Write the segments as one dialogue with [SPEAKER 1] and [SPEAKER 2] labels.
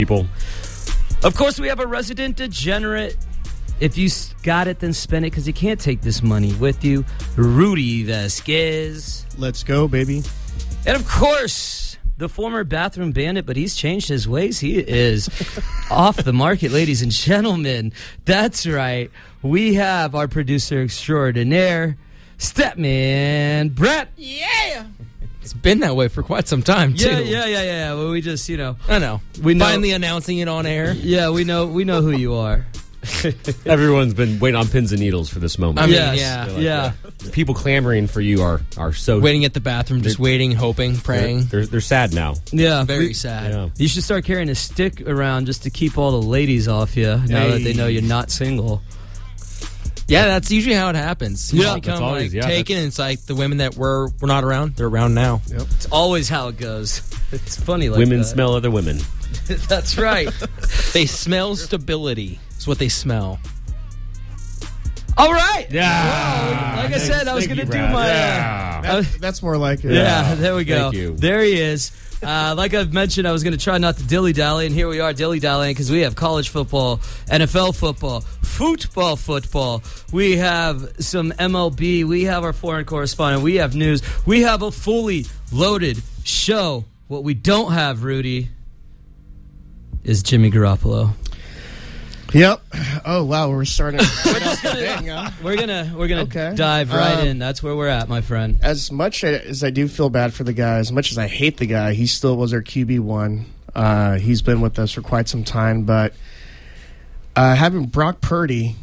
[SPEAKER 1] people.
[SPEAKER 2] Of course, we have a resident degenerate. If you got it, then spend it, because you can't take this money with you. Rudy Vasquez.
[SPEAKER 3] Let's go, baby.
[SPEAKER 2] And of course, the former bathroom bandit, but he's changed his ways. He is off the market, ladies and gentlemen. That's right. We have our producer extraordinaire, Stepman Brett.
[SPEAKER 4] Yeah. It's been that way for quite some time, too.
[SPEAKER 2] Yeah. Well, we just,
[SPEAKER 4] I know.
[SPEAKER 2] We know,
[SPEAKER 4] finally announcing it on air.
[SPEAKER 2] Yeah, we know who you are.
[SPEAKER 1] Everyone's been waiting on pins and needles for this moment.
[SPEAKER 4] I mean,
[SPEAKER 2] Yes. Yeah.
[SPEAKER 1] The people clamoring for you are so
[SPEAKER 4] Waiting at the bathroom, just waiting, hoping, praying.
[SPEAKER 1] They're sad now.
[SPEAKER 2] Yeah.
[SPEAKER 4] Very sad.
[SPEAKER 1] Yeah.
[SPEAKER 2] You should start carrying a stick around just to keep all the ladies off you now that they know you're not single.
[SPEAKER 4] Yeah, that's usually how it happens.
[SPEAKER 2] Yeah,
[SPEAKER 4] You become
[SPEAKER 1] that's always-
[SPEAKER 4] taken, and it's like the women that were not around, they're around now.
[SPEAKER 3] Yep.
[SPEAKER 2] It's always how it goes. It's funny like
[SPEAKER 1] Women
[SPEAKER 2] that.
[SPEAKER 1] smell other women.
[SPEAKER 2] That's right.
[SPEAKER 4] They smell stability. It's what they smell.
[SPEAKER 2] All right.
[SPEAKER 1] Yeah.
[SPEAKER 2] Like I said, I was going to do my...
[SPEAKER 3] That's more like it.
[SPEAKER 2] Yeah, there we go.
[SPEAKER 1] Thank you.
[SPEAKER 2] There he is. Like I've mentioned, I was going to try not to dilly-dally, and here we are dilly-dallying because we have college football, NFL football, football. We have some MLB. We have our foreign correspondent. We have news. We have a fully loaded show. What we don't have, Rudy, is Jimmy Garoppolo.
[SPEAKER 3] Yep. Oh wow, we're starting.
[SPEAKER 2] We're gonna
[SPEAKER 3] Okay.
[SPEAKER 2] dive right in. That's where we're at, my friend.
[SPEAKER 3] As much as I do feel bad for the guy, as much as I hate the guy, he still was our QB1. He's been with us for quite some time, but having Brock Purdy,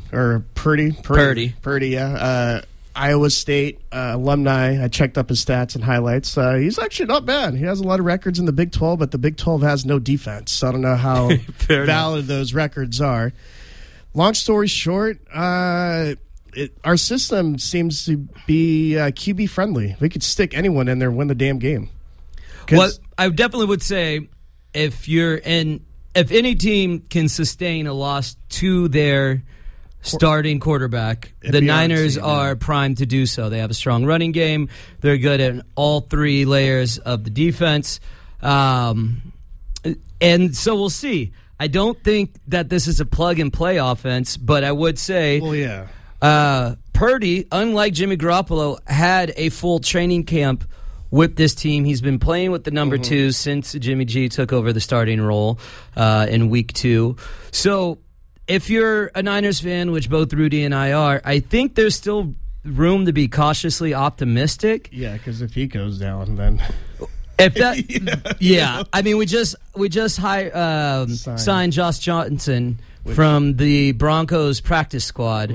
[SPEAKER 3] yeah, Iowa State alumni. I checked up his stats and highlights. He's actually not bad. He has a lot of records in the Big 12, but the Big 12 has no defense. So I don't know how valid those records are. Long story short, our system seems to be QB friendly. We could stick anyone in there and win the damn game.
[SPEAKER 2] Well, I definitely would say if any team can sustain a loss to their starting quarterback, the Niners are primed to do so. They have a strong running game. They're good at all three layers of the defense. And so we'll see. I don't think that this is a plug-and-play offense, but I would say Purdy, unlike Jimmy Garoppolo, had a full training camp with this team. He's been playing with the number 2 since Jimmy G took over the starting role in week 2. So if you're a Niners fan, which both Rudy and I are, I think there's still room to be cautiously optimistic.
[SPEAKER 3] Yeah, because if he goes down, then
[SPEAKER 2] if that, I mean, we just signed Josh Johnson from the Broncos practice squad,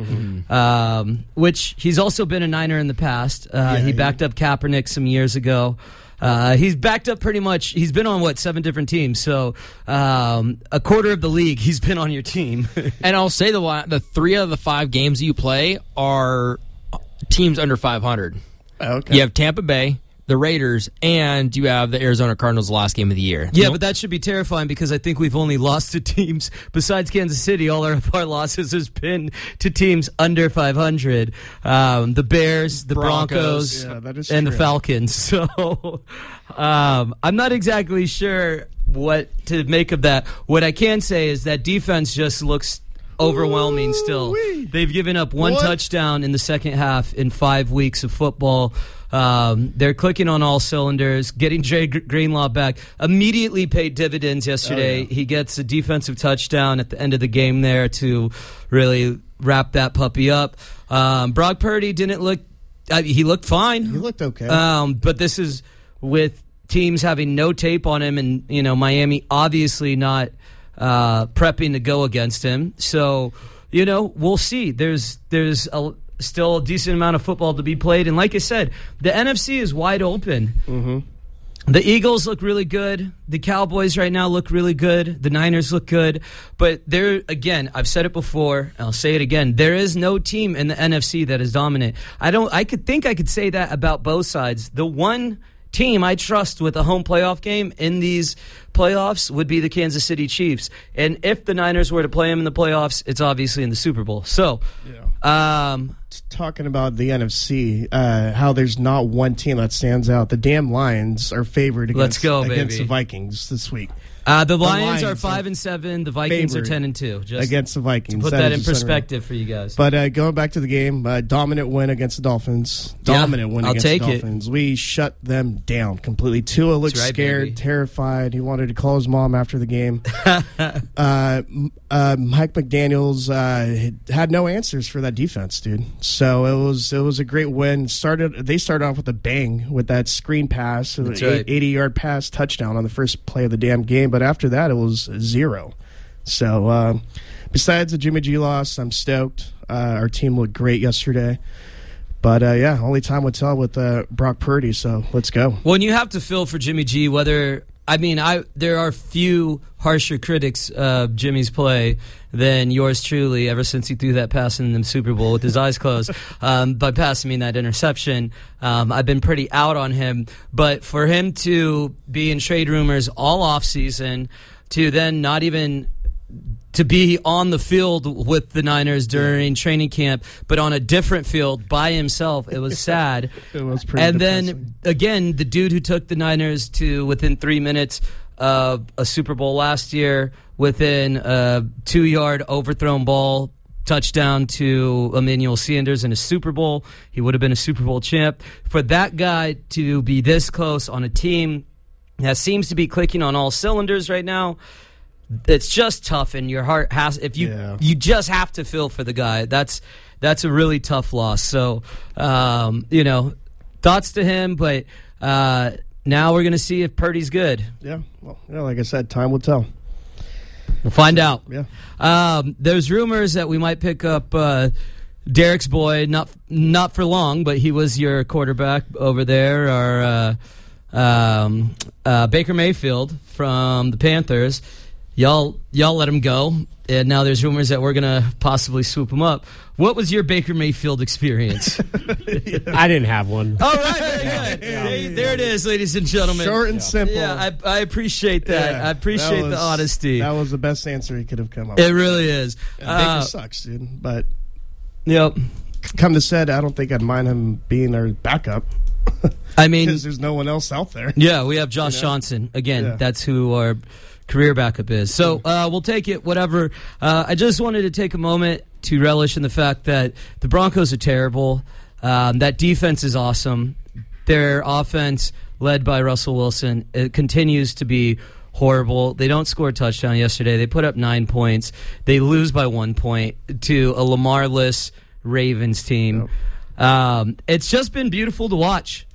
[SPEAKER 2] which he's also been a Niner in the past. He backed up Kaepernick some years ago. He's backed up pretty much. He's been on, 7 different teams. So a quarter of the league, he's been on your team.
[SPEAKER 4] And I'll say the 3 of the 5 games you play are teams under 500.
[SPEAKER 3] Okay.
[SPEAKER 4] You have Tampa Bay, the Raiders, and you have the Arizona Cardinals last game of the year.
[SPEAKER 2] Yeah, but that should be terrifying because I think we've only lost to teams, besides Kansas City, all our losses has been to teams under 500. The Bears, the Broncos and the Falcons. So I'm not exactly sure what to make of that. What I can say is that defense just looks overwhelming still. They've given up one touchdown in the second half in 5 weeks of football. They're clicking on all cylinders. Getting Jay Greenlaw back immediately paid dividends yesterday. He gets a defensive touchdown at the end of the game there to really wrap that puppy up. Brock Purdy didn't look he looked fine.
[SPEAKER 3] He looked okay.
[SPEAKER 2] But this is with teams having no tape on him, and Miami obviously not prepping to go against him. So we'll see. There's still a decent amount of football to be played. And like I said, the NFC is wide open.
[SPEAKER 3] Mm-hmm.
[SPEAKER 2] The Eagles look really good. The Cowboys right now look really good. The Niners look good. But there, again, I've said it before, and I'll say it again, there is no team in the NFC that is dominant. I could say that about both sides. The one team I trust with a home playoff game in these playoffs would be the Kansas City Chiefs. And if the Niners were to play them in the playoffs, it's obviously in the Super Bowl. So,
[SPEAKER 3] talking about the NFC, how there's not one team that stands out. The damn Lions are favored against the Vikings this week.
[SPEAKER 2] The Lions are 5-7. The Vikings are 10-2. Just
[SPEAKER 3] against the Vikings.
[SPEAKER 2] To put that in perspective for you guys.
[SPEAKER 3] But going back to the game, dominant win against the Dolphins. Dominant win against the Dolphins. We shut them down completely. Tua looked scared, terrified. He wanted to call his mom after the game. Mike McDaniels had no answers for that defense, dude. So it was a great win. They started off with a bang with that screen pass, 80-yard pass touchdown on the first play of the damn game. But after that, it was 0. So besides the Jimmy G loss, I'm stoked. Our team looked great yesterday. But, only time would tell with Brock Purdy, so let's go.
[SPEAKER 2] Well, and you have to feel for Jimmy G, there are few harsher critics of Jimmy's play than yours truly ever since he threw that pass in the Super Bowl with his eyes closed. By pass, I mean that interception. I've been pretty out on him. But for him to be in trade rumors all offseason, to then not even to be on the field with the Niners during training camp, but on a different field by himself, it was sad.
[SPEAKER 3] It was pretty
[SPEAKER 2] And
[SPEAKER 3] depressing.
[SPEAKER 2] then, again, the dude who took the Niners to within 3 minutes of a Super Bowl last year, within a 2-yard overthrown ball, touchdown to Emmanuel Sanders in a Super Bowl. He would have been a Super Bowl champ. For that guy to be this close on a team that seems to be clicking on all cylinders right now, it's just tough, and your heart has. If you just have to feel for the guy. That's a really tough loss. So, thoughts to him. But now we're going to see if Purdy's good.
[SPEAKER 3] Yeah. Well, like I said, time will tell.
[SPEAKER 2] We'll find out.
[SPEAKER 3] Yeah.
[SPEAKER 2] There's rumors that we might pick up Derek's boy. Not for long, but he was your quarterback over there. Our Baker Mayfield from the Panthers. Y'all let him go, and now there's rumors that we're going to possibly swoop him up. What was your Baker Mayfield experience?
[SPEAKER 1] I didn't have one.
[SPEAKER 2] All right, very good. Yeah. There it is, ladies and gentlemen.
[SPEAKER 3] Short and simple.
[SPEAKER 2] Yeah, I appreciate that.
[SPEAKER 3] Yeah,
[SPEAKER 2] I appreciate the honesty.
[SPEAKER 3] That was the best answer he could have come up
[SPEAKER 2] with. It
[SPEAKER 3] with.
[SPEAKER 2] really is.
[SPEAKER 3] Baker sucks, dude. But
[SPEAKER 2] yep.
[SPEAKER 3] Come to said, I don't think I'd mind him being our backup.
[SPEAKER 2] I mean,
[SPEAKER 3] because there's no one else out there.
[SPEAKER 2] Yeah, we have Josh Johnson. Again, that's who our career backup is. So we'll take it, whatever. I just wanted to take a moment to relish in the fact that the Broncos are terrible. That defense is awesome. Their offense, led by Russell Wilson, it continues to be horrible. They don't score a touchdown yesterday. They put up 9 points. They lose by 1 point to a Lamar-less Ravens team. Yep. It's just been beautiful to watch.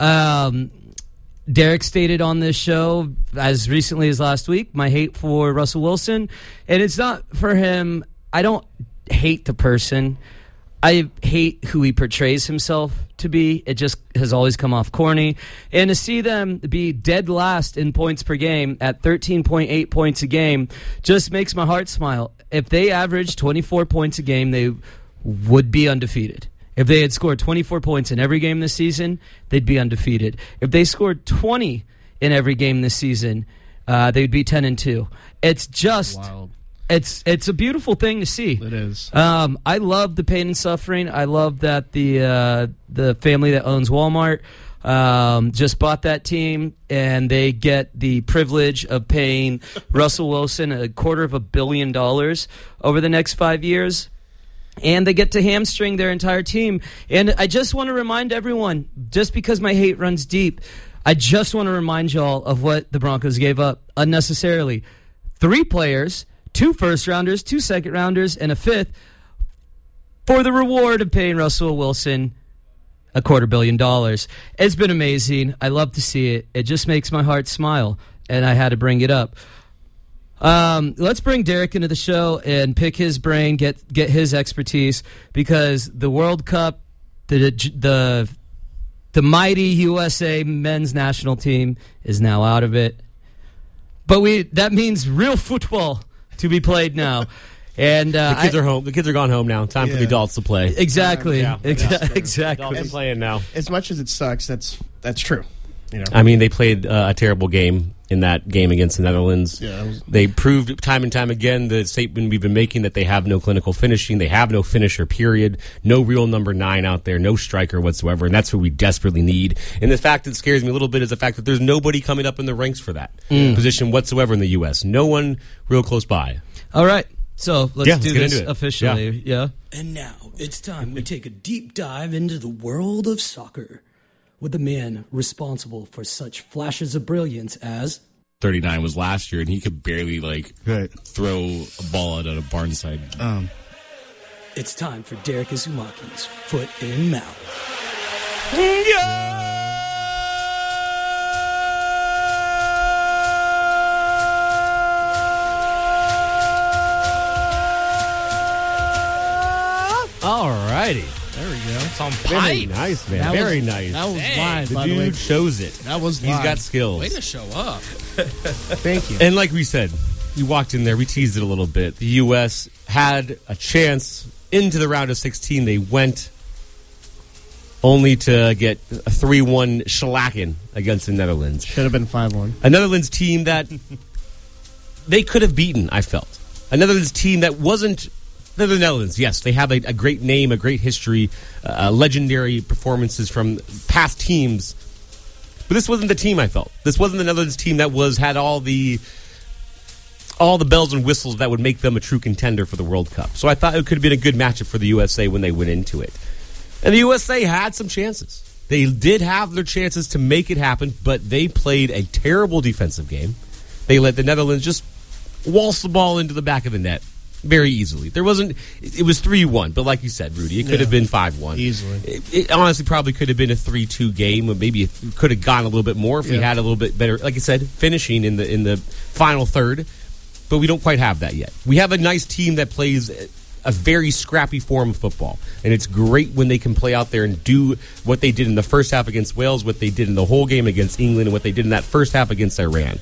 [SPEAKER 2] Derek stated on this show as recently as last week my hate for Russell Wilson, and it's not for him. I don't hate the person. I hate who he portrays himself to be. It just has always come off corny. And to see them be dead last in points per game at 13.8 points a game just makes my heart smile. If they averaged 24 points a game, they would be undefeated. If they had scored 24 points in every game this season, they'd be undefeated. If they scored 20 in every game this season, they'd be 10-2. It's just
[SPEAKER 3] wild.
[SPEAKER 2] It's a beautiful thing to see.
[SPEAKER 3] It is.
[SPEAKER 2] I love the pain and suffering. I love that the family that owns Walmart just bought that team, and they get the privilege of paying Russell Wilson $250 million over the next 5 years. And they get to hamstring their entire team. And I just want to remind everyone, just because my hate runs deep, I just want to remind y'all of what the Broncos gave up unnecessarily. 3 players, 2 first-rounders, 2 second-rounders, and a 5th for the reward of paying Russell Wilson $250 million. It's been amazing. I love to see it. It just makes my heart smile, and I had to bring it up. Let's bring Derek into the show and pick his brain, get his expertise, because the World Cup, the mighty USA men's national team is now out of it. But that means real football to be played now. And
[SPEAKER 1] the kids are home. The kids are gone home now. Time for the adults to play.
[SPEAKER 2] Exactly.
[SPEAKER 1] Exactly. Adults are playing now.
[SPEAKER 3] As much as it sucks, that's true. You know?
[SPEAKER 1] I mean, they played a terrible game in that game against the Netherlands. They proved time and time again the statement we've been making that they have no clinical finishing, they have no finisher, period, no real number 9 out there, no striker whatsoever, and that's what we desperately need. And the fact that scares me a little bit is the fact that there's nobody coming up in the ranks for that position whatsoever in the U.S. No one real close by.
[SPEAKER 2] All right. So let's do this officially. Yeah.
[SPEAKER 5] And now it's time we take a deep dive into the world of soccer with the man responsible for such flashes of brilliance as
[SPEAKER 6] 39 was last year, and he could barely throw a ball out of a barnside.
[SPEAKER 5] It's time for Derek Izumaki's Foot in Mouth.
[SPEAKER 1] All righty.
[SPEAKER 3] There we go.
[SPEAKER 4] It's on
[SPEAKER 1] Very
[SPEAKER 4] pipe.
[SPEAKER 1] nice, man. Very nice.
[SPEAKER 3] That was live,
[SPEAKER 1] The
[SPEAKER 3] by the way.
[SPEAKER 1] dude shows it.
[SPEAKER 3] That was
[SPEAKER 1] He's
[SPEAKER 3] live.
[SPEAKER 1] got skills.
[SPEAKER 4] Way to show up.
[SPEAKER 3] Thank you.
[SPEAKER 1] And like we said, we walked in there, we teased it a little bit. The U.S. had a chance into the round of 16. They went only to get a 3-1 shellacking against the Netherlands.
[SPEAKER 3] Should have been 5-1.
[SPEAKER 1] A Netherlands team that they could have beaten, I felt. A Netherlands team that wasn't... They're the Netherlands, yes. They have a great name, a great history, legendary performances from past teams. But this wasn't the team I felt. This wasn't the Netherlands team that had all the bells and whistles that would make them a true contender for the World Cup. So I thought it could have been a good matchup for the USA when they went into it. And the USA had some chances. They did have their chances to make it happen, but they played a terrible defensive game. They let the Netherlands just waltz the ball into the back of the net very easily. It was 3-1, but like you said, Rudy, it could have been 5-1.
[SPEAKER 3] Easily.
[SPEAKER 1] It honestly probably could have been a 3-2 game, or maybe it could have gone a little bit more if we had a little bit better, like I said, finishing in the final third. But we don't quite have that yet. We have a nice team that plays a very scrappy form of football, and it's great when they can play out there and do what they did in the first half against Wales, what they did in the whole game against England, and what they did in that first half against Iran.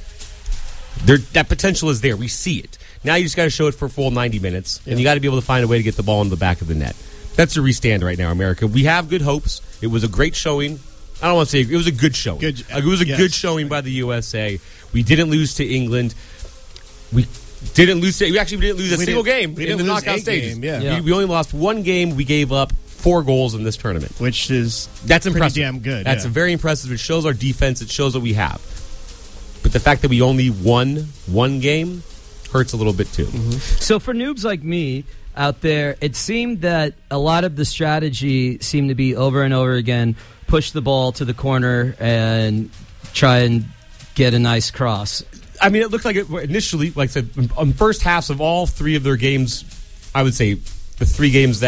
[SPEAKER 1] That potential is there. We see it. Now you just got to show it for a full 90 minutes, and you got to be able to find a way to get the ball in the back of the net. That's where we stand right now, America. We have good hopes. It was a great showing. I don't want to say it was a good showing. It was a good showing by the USA. We didn't lose to England. We didn't lose a single game in the knockout stages. We only lost one game. We gave up 4 goals in this tournament, that's impressive.
[SPEAKER 3] Pretty damn good.
[SPEAKER 1] That's very impressive. It shows our defense. It shows what we have. But the fact that we only won one game hurts a little bit too.
[SPEAKER 2] So for noobs like me out there, it seemed that a lot of the strategy seemed to be over and over again, push the ball to the corner and try and get a nice cross.
[SPEAKER 1] I mean, it looked like it initially, like I said, on first halves of all 3 of their games, I would say the 4 games,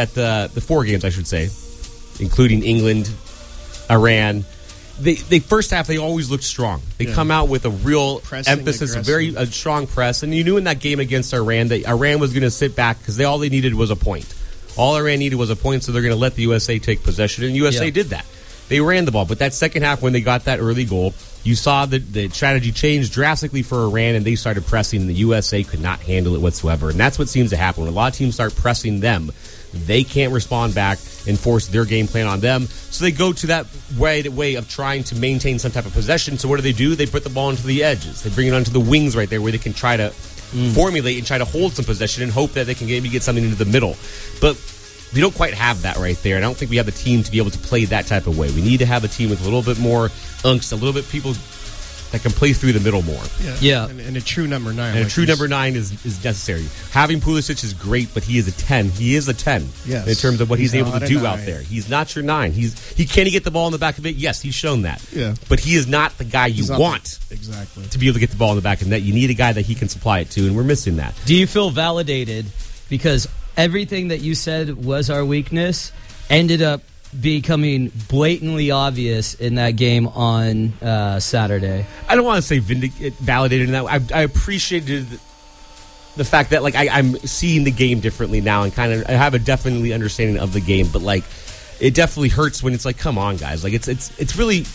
[SPEAKER 1] I should say, including England, Iran, They first half, they always looked strong. They come out with a real emphasis, a strong press. And you knew in that game against Iran that Iran was going to sit back because all they needed was a point. All Iran needed was a point, so they're going to let the USA take possession. And USA did that. They ran the ball. But that second half, when they got that early goal, you saw the strategy change drastically for Iran, and they started pressing, and the USA could not handle it whatsoever. And that's what seems to happen. When a lot of teams start pressing them, they can't respond back and force their game plan on them. So they go to that way of trying to maintain some type of possession. So what do? They put the ball into the edges. They bring it onto the wings right there where they can try to formulate and try to hold some possession and hope that they can maybe get something into the middle. But we don't quite have that right there. And I don't think we have the team to be able to play that type of way. We need to have a team with a little bit more angst, a little bit people that can play through the middle more.
[SPEAKER 3] Yeah. And a true number 9.
[SPEAKER 1] And a true number 9 is necessary. Having Pulisic is great, but he is a 10. He is a 10 in terms of what he's able to do out there. He's not your 9. Can he get the ball in the back of it? Yes, he's shown that.
[SPEAKER 3] Yeah.
[SPEAKER 1] But he is not the guy you want to be able to get the ball in the back of the net. You need a guy that he can supply it to, and we're missing that.
[SPEAKER 2] Do you feel validated? Because everything that you said was our weakness ended up becoming blatantly obvious in that game on Saturday.
[SPEAKER 1] I don't want to say validated in that. I appreciated the fact that I'm seeing the game differently now, and kind of I have a definitely understanding of the game. But it definitely hurts when it's come on, guys. It's really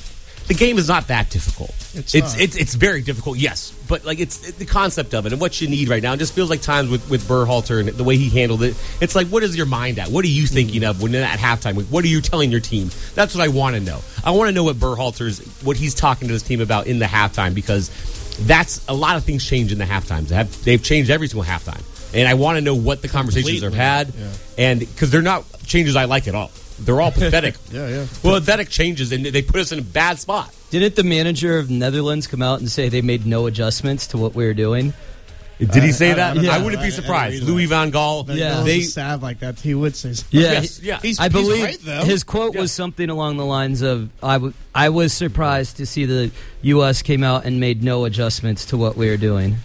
[SPEAKER 1] the game is not that difficult.
[SPEAKER 3] It's
[SPEAKER 1] very difficult, yes, but like it's the concept of it and what you need right now. It just feels like times with Berhalter and the way he handled it. It's like, what is your mind at? What are you thinking of when at halftime? What are you telling your team? That's what I want to know. I want to know what he's talking to his team about in the halftime, because that's a lot of things change in the halftimes. They've changed every single halftime, and I want to know what the conversations have had, and because they're not changes I like at all. They're all pathetic.
[SPEAKER 3] Yeah.
[SPEAKER 1] Well, pathetic changes, and they put us in a bad spot.
[SPEAKER 2] Didn't the manager of Netherlands come out and say they made no adjustments to what we were doing?
[SPEAKER 1] Did he say that? I wouldn't be surprised. Louis van Gaal.
[SPEAKER 3] They salve like that. He would say something.
[SPEAKER 2] Yeah. I believe right, his quote was something along the lines of, I was surprised to see the U.S. came out and made no adjustments to what we were doing.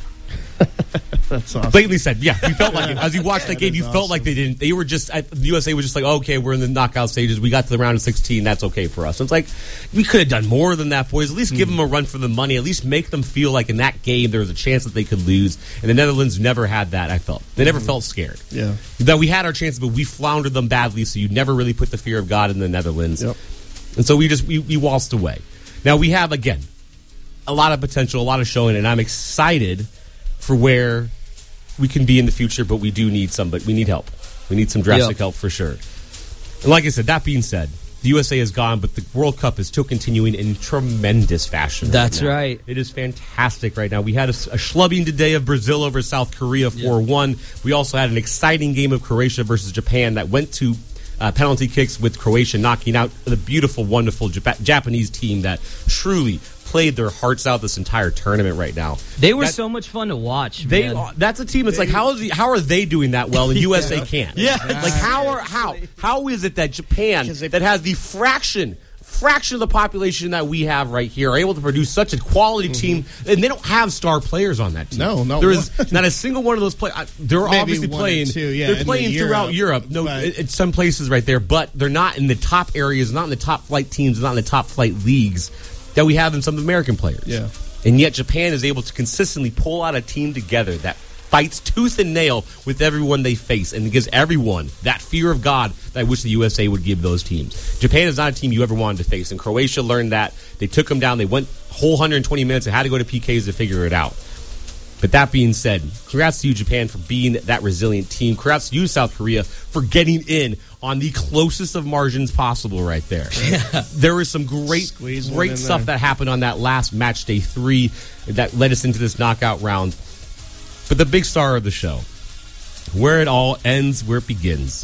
[SPEAKER 3] That's awesome.
[SPEAKER 1] Blatantly said, you felt like it. As you watched that game, you felt like they didn't. They were just, the USA was just like, okay, we're in the knockout stages. We got to the round of 16. That's okay for us. So it's like, we could have done more than that, boys. At least give them a run for the money. At least make them feel like in that game there was a chance that they could lose. And the Netherlands never had that, I felt. They never felt scared.
[SPEAKER 3] Yeah.
[SPEAKER 1] That we had our chances, but we floundered them badly, so you never really put the fear of God in the Netherlands.
[SPEAKER 3] Yep.
[SPEAKER 1] And so we waltzed away. Now we have, again, a lot of potential, a lot of showing, and I'm excited for where we can be in the future, but we do need we need help. We need some drastic help for sure. And like I said, that being said, the USA is gone, but the World Cup is still continuing in tremendous fashion.
[SPEAKER 2] That's right.
[SPEAKER 1] It is fantastic right now. We had a schlubbing today of Brazil over South Korea 4-1. We also had an exciting game of Croatia versus Japan that went to penalty kicks, with Croatia knocking out the beautiful, wonderful Japanese team that truly played their hearts out this entire tournament right now.
[SPEAKER 2] They were so much fun to watch.
[SPEAKER 1] That's a team. It's like, how are they doing that well and USA can't?
[SPEAKER 2] Yeah.
[SPEAKER 1] Like how is it that Japan, that has the fraction of the population that we have right here, are able to produce such a quality team, and they don't have star players on that team.
[SPEAKER 3] No.
[SPEAKER 1] There is not a single one of those players. They're obviously playing. They're playing throughout Europe. In some places right there, but they're not in the top areas, not in the top flight teams, not in the top flight leagues that we have in some American players.
[SPEAKER 3] Yeah.
[SPEAKER 1] And yet Japan is able to consistently pull out a team together that fights tooth and nail with everyone they face, and gives everyone that fear of God that I wish the USA would give those teams. Japan is not a team you ever wanted to face, and Croatia learned that. They took them down. They went whole 120 minutes and had to go to PKs to figure it out. But that being said, congrats to you, Japan, for being that resilient team. Congrats to you, South Korea, for getting in on the closest of margins possible right there. Yeah. There was some great stuff that happened on that last match day 3 that led us into this knockout round. But the big star of the show, where it all ends, where it begins.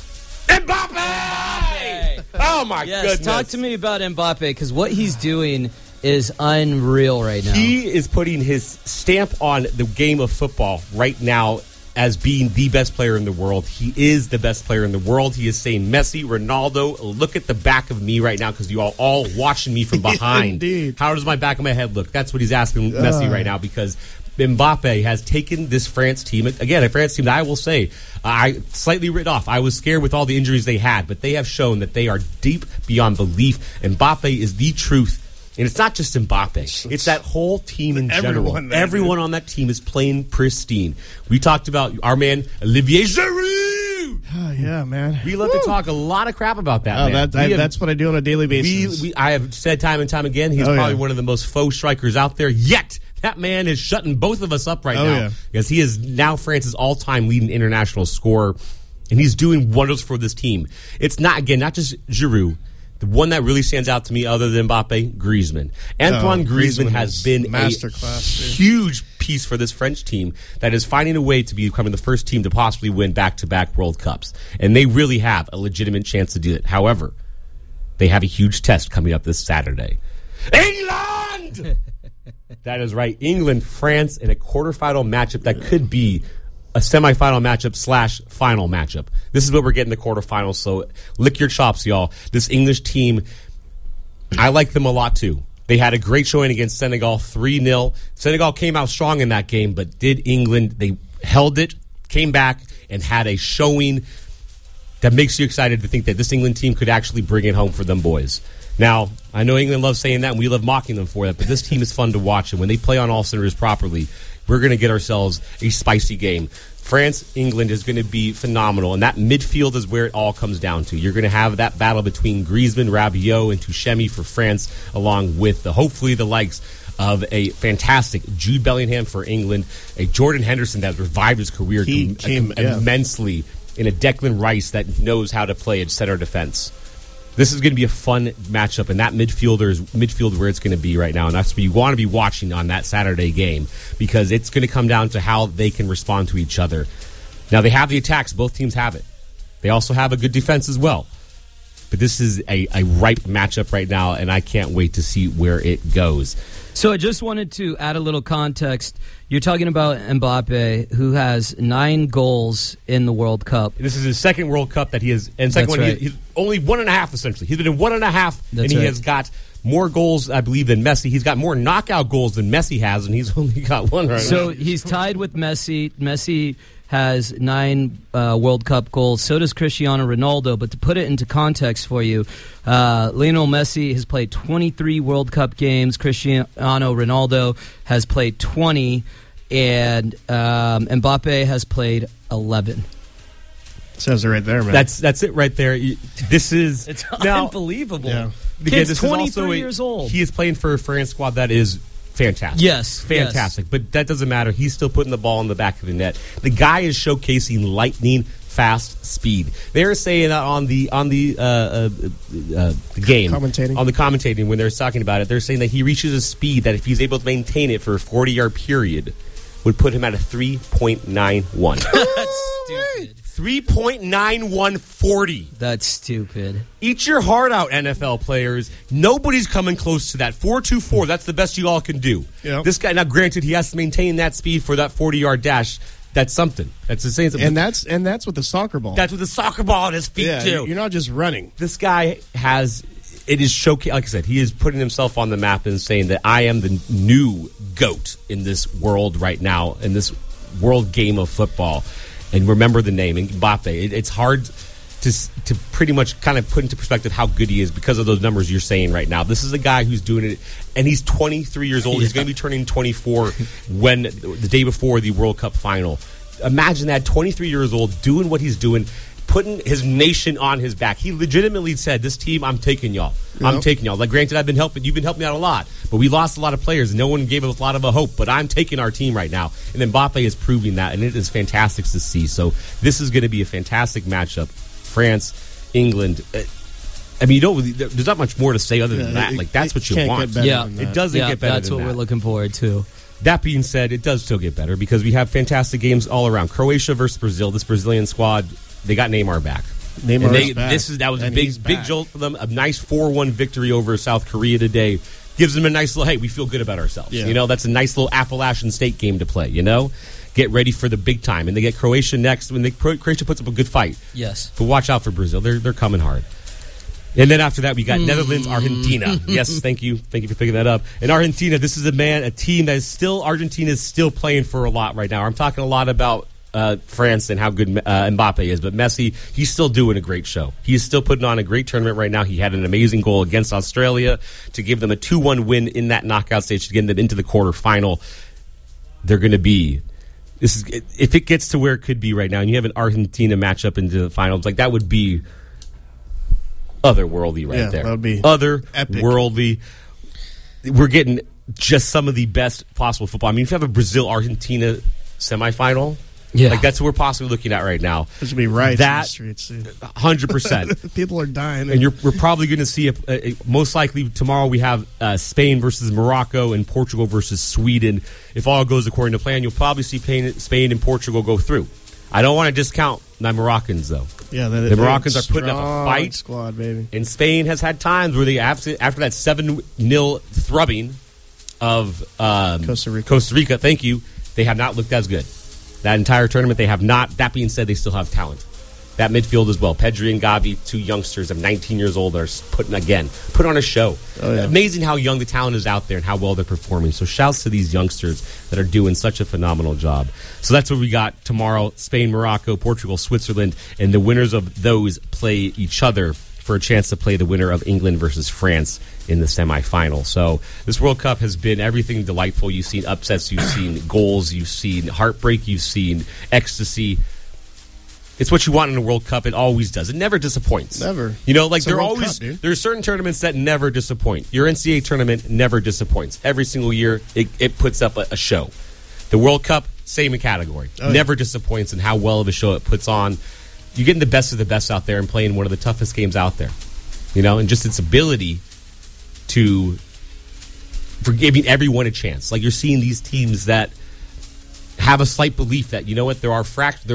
[SPEAKER 1] Mbappe! Oh, my goodness.
[SPEAKER 2] Talk to me about Mbappe, because what he's doing is unreal right now.
[SPEAKER 1] He is putting his stamp on the game of football right now as being the best player in the world. He is the best player in the world. He is saying, Messi, Ronaldo, look at the back of me right now, because you all watching me from behind.
[SPEAKER 3] Indeed.
[SPEAKER 1] How does my back of my head look? That's what he's asking Messi right now, because Mbappe has taken this France team, again, a France team that I will say, I slightly written off. I was scared with all the injuries they had, but they have shown that they are deep beyond belief. Mbappe is the truth. And it's not just Mbappe. It's that whole team in general. Everyone on that team is playing pristine. We talked about our man, Olivier Giroud.
[SPEAKER 3] Oh, yeah, man.
[SPEAKER 1] We love to talk a lot of crap about that, man.
[SPEAKER 3] That's what I do on a daily basis.
[SPEAKER 1] I have said time and time again, he's probably one of the most faux strikers out there. Yet, that man is shutting both of us up right now. Because he is now France's all-time leading international scorer. And he's doing wonders for this team. It's not just Giroud. The one that really stands out to me, other than Mbappe, Griezmann. Antoine Griezmann has been a huge piece for this French team that is finding a way to becoming the first team to possibly win back-to-back World Cups. And they really have a legitimate chance to do it. However, they have a huge test coming up this Saturday. England! That is right. England, France, in a quarterfinal matchup that could be a semifinal matchup / final matchup. This is what we're getting the quarterfinals, so lick your chops, y'all. This English team, I like them a lot, too. They had a great showing against Senegal, 3-0. Senegal came out strong in that game, but did England. They held it, came back, and had a showing that makes you excited to think that this England team could actually bring it home for them boys. Now, I know England loves saying that, and we love mocking them for that, but this team is fun to watch, and when they play on all cylinders properly, we're going to get ourselves a spicy game. France-England is going to be phenomenal, and that midfield is where it all comes down to. You're going to have that battle between Griezmann, Rabiot, and Tuchemi for France, along with hopefully the likes of a fantastic Jude Bellingham for England, a Jordan Henderson that revived his career immensely, and a Declan Rice that knows how to play at center defense. This is going to be a fun matchup, and that midfield where it's going to be right now, and that's what you want to be watching on that Saturday game, because it's going to come down to how they can respond to each other. Now, they have the attacks. Both teams have it. They also have a good defense as well. But this is a ripe matchup right now, and I can't wait to see where it goes.
[SPEAKER 2] So I just wanted to add a little context. You're talking about Mbappe, who has 9 goals in the World Cup.
[SPEAKER 1] This is his second World Cup that he has, and second one, he's only 1.5 essentially. He's been in 1.5, and he has got more goals, I believe, than Messi. He's got more knockout goals than Messi has, and he's only got 1 right now.
[SPEAKER 2] So he's tied with Messi. Messi has 9 World Cup goals. So does Cristiano Ronaldo. But to put it into context for you, Lionel Messi has played 23 World Cup games. Cristiano Ronaldo has played 20. And Mbappe has played 11.
[SPEAKER 3] Says it right there, man.
[SPEAKER 1] That's it right there. This is
[SPEAKER 2] it's unbelievable.
[SPEAKER 1] Yeah.
[SPEAKER 2] Kid's 23 years old.
[SPEAKER 1] He is playing for a France squad that is fantastic.
[SPEAKER 2] Yes.
[SPEAKER 1] Fantastic. Yes. But that doesn't matter. He's still putting the ball in the back of the net. The guy is showcasing lightning fast speed. They're saying that on the game, commentating when they're talking about it, they're saying that he reaches a speed that if he's able to maintain it for a 40-yard period, would put him at a 3.91.
[SPEAKER 2] That's stupid.
[SPEAKER 1] 3.9140.
[SPEAKER 2] That's stupid.
[SPEAKER 1] Eat your heart out, NFL players. Nobody's coming close to that. 4.24, that's the best you all can do. Yep. This guy, now granted, he has to maintain that speed for that 40-yard dash. That's something. That's the same.
[SPEAKER 3] And that's with the soccer ball.
[SPEAKER 1] That's with the soccer ball on his feet, too.
[SPEAKER 3] You're not just running.
[SPEAKER 1] This guy has... It is showcase. Like I said, he is putting himself on the map and saying that I am the new GOAT in this world right now, in this world game of football. And remember the name, Mbappe. It's hard to pretty much kind of put into perspective how good he is because of those numbers you're saying right now. This is a guy who's doing it, and he's 23 years old. He's going to be turning 24 when the day before the World Cup final. Imagine that, 23 years old, doing what he's doing, putting his nation on his back. He legitimately said, this team, I'm taking y'all. I'm taking y'all. Like, granted, you've been helping me out a lot, but we lost a lot of players, and no one gave us a lot of a hope, but I'm taking our team right now. And Mbappe is proving that, and it is fantastic to see. So this is going to be a fantastic matchup. France, England. I mean, there's not much more to say other than that. Like, that's what you want. It doesn't get better
[SPEAKER 2] that's
[SPEAKER 1] than
[SPEAKER 2] what we're looking forward to.
[SPEAKER 1] That being said, it does still get better because we have fantastic games all around. Croatia versus Brazil. This Brazilian squad, they got Neymar back. That was a big jolt for them. A nice 4-1 victory over South Korea today gives them a nice little, hey, we feel good about ourselves. Yeah. You know, that's a nice little Appalachian State game to play, you know? Get ready for the big time. And they get Croatia next. Croatia puts up a good fight.
[SPEAKER 2] Yes.
[SPEAKER 1] But watch out for Brazil. They're coming hard. And then after that, we got Netherlands, Argentina. Yes, thank you. Thank you for picking that up. And Argentina, this is a team that is still, Argentina is still playing for a lot right now. I'm talking a lot about France and how good Mbappe is, but Messi, he's still doing a great show. He's still putting on a great tournament right now. He had an amazing goal against Australia to give them a 2-1 win in that knockout stage to get them into the quarterfinal. They're going to be... if it gets to where it could be right now, and you have an Argentina matchup into the finals, like that would be otherworldly there.
[SPEAKER 3] That would be
[SPEAKER 1] otherworldly. We're getting just some of the best possible football. I mean, if you have a Brazil-Argentina semifinal, like that's what we're possibly looking at right now.
[SPEAKER 3] There's going to be riots in the streets.
[SPEAKER 1] 100%.
[SPEAKER 3] People are dying.
[SPEAKER 1] And we're probably going to see, most likely tomorrow we have Spain versus Morocco and Portugal versus Sweden. If all goes according to plan, you'll probably see Spain and Portugal go through. I don't want to discount the Moroccans, though.
[SPEAKER 3] Yeah,
[SPEAKER 1] the Moroccans are putting up a fight.
[SPEAKER 3] Squad, baby.
[SPEAKER 1] And Spain has had times where they, after that 7-0 thrubbing of Costa Rica, thank you, they have not looked as good. That entire tournament, they have not. That being said, they still have talent. That midfield as well. Pedri and Gavi, 2 youngsters of 19 years old, are put on a show. Oh, yeah. Amazing how young the talent is out there and how well they're performing. So shouts to these youngsters that are doing such a phenomenal job. So that's what we got tomorrow. Spain, Morocco, Portugal, Switzerland, and the winners of those play each other for a chance to play the winner of England versus France in the semifinal. So this World Cup has been everything delightful. You've seen upsets, you've seen goals, you've seen heartbreak, you've seen ecstasy. It's what you want in a World Cup. It always does. It never disappoints.
[SPEAKER 3] Never.
[SPEAKER 1] You know, like there are certain tournaments that never disappoint. Your NCAA tournament never disappoints. Every single year, it puts up a show. The World Cup, same category. Never disappoints in how well of a show it puts on. You're getting the best of the best out there and playing one of the toughest games out there. You know, and just its ability for giving everyone a chance. Like you're seeing these teams that have a slight belief that, you know what, there are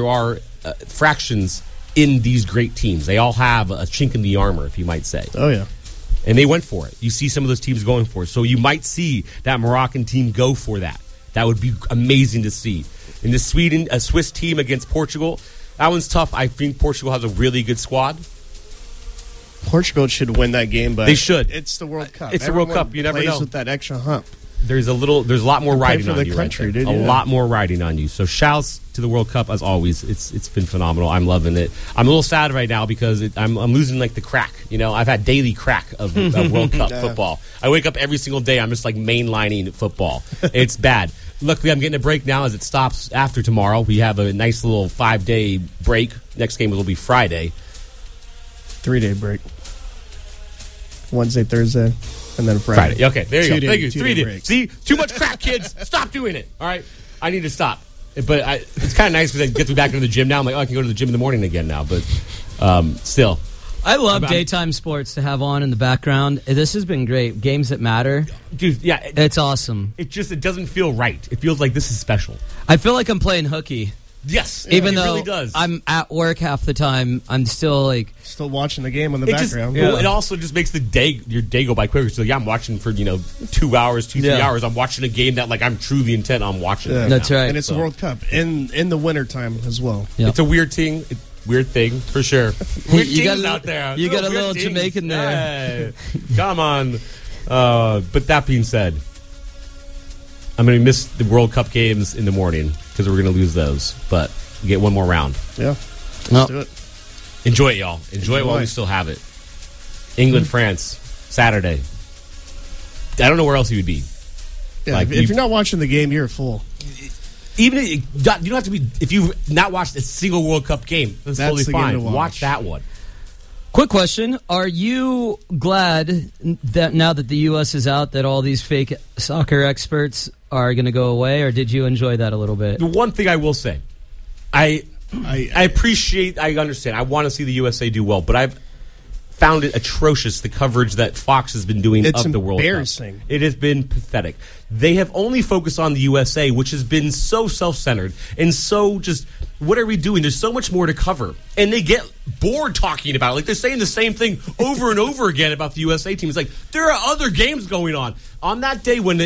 [SPEAKER 1] fractions in these great teams. They all have a chink in the armor, if you might say.
[SPEAKER 3] Oh, yeah.
[SPEAKER 1] And they went for it. You see some of those teams going for it. So you might see that Moroccan team go for that. That would be amazing to see. In the Swiss team against Portugal, that one's tough. I think Portugal has a really good squad.
[SPEAKER 3] Portugal should win that game, but
[SPEAKER 1] they should.
[SPEAKER 3] It's the World Cup.
[SPEAKER 1] It's the World Cup. You never know.
[SPEAKER 3] With that extra hump.
[SPEAKER 1] There's a lot more riding on you.
[SPEAKER 3] Country,
[SPEAKER 1] right there. A lot more riding on you. So shouts to the World Cup as always. It's been phenomenal. I'm loving it. I'm a little sad right now because I'm losing like the crack. You know, I've had daily crack of World Cup football. I wake up every single day. I'm just like mainlining football. It's bad. Luckily, I'm getting a break now as it stops after tomorrow. We have a nice little 5-day break. Next game will be Friday.
[SPEAKER 3] 3-day break. Wednesday, Thursday, and then Friday.
[SPEAKER 1] Okay, there you go. Thank you.
[SPEAKER 3] 3 days.
[SPEAKER 1] See? Too much crack, kids. Stop doing it. All right? I need to stop. But it's kind of nice because I get back into the gym now. I'm like, I can go to the gym in the morning again now. But still.
[SPEAKER 2] I love daytime sports to have on in the background. This has been great. Games that matter.
[SPEAKER 1] Dude, yeah.
[SPEAKER 2] It's awesome.
[SPEAKER 1] It doesn't feel right. It feels like this is special.
[SPEAKER 2] I feel like I'm playing hooky.
[SPEAKER 1] Yes.
[SPEAKER 2] Even though
[SPEAKER 1] really does.
[SPEAKER 2] I'm at work half the time, I'm still
[SPEAKER 3] watching the game in the background.
[SPEAKER 1] It also just makes your day go by quicker. So I'm watching for 2 hours, 3 hours. I'm watching a game that I'm truly intent on watching.
[SPEAKER 3] Yeah.
[SPEAKER 2] That's right.
[SPEAKER 3] And it's the World Cup in the wintertime as well.
[SPEAKER 1] Yep. It's a weird thing. Weird thing for sure.
[SPEAKER 2] You got out there. You got a little
[SPEAKER 1] things.
[SPEAKER 2] Jamaican there.
[SPEAKER 1] Hey, come on. But that being said, I'm going to miss the World Cup games in the morning because we're going to lose those. But we get one more round.
[SPEAKER 3] Yeah. Let's do it.
[SPEAKER 1] Enjoy it, y'all. Enjoy it while we still have it. England, France, Saturday. I don't know where else you would be.
[SPEAKER 3] Yeah, if you're not watching the game, you're a fool.
[SPEAKER 1] Even you don't have to be. If you've not watched a single World Cup game, that's totally fine. Watch that one.
[SPEAKER 2] Quick question: are you glad that now that the U.S. is out, that all these fake soccer experts are going to go away, or did you enjoy that a little bit?
[SPEAKER 1] The one thing I will say, I appreciate. I understand. I want to see the USA do well, but I've found it atrocious, the coverage that Fox has been doing of the World Cup.
[SPEAKER 3] It's embarrassing.
[SPEAKER 1] It has been pathetic. They have only focused on the USA, which has been so self-centered and so just, what are we doing? There's so much more to cover. And they get bored talking about it. Like, they're saying the same thing over and over again about the USA team. It's like, there are other games going on. On that day when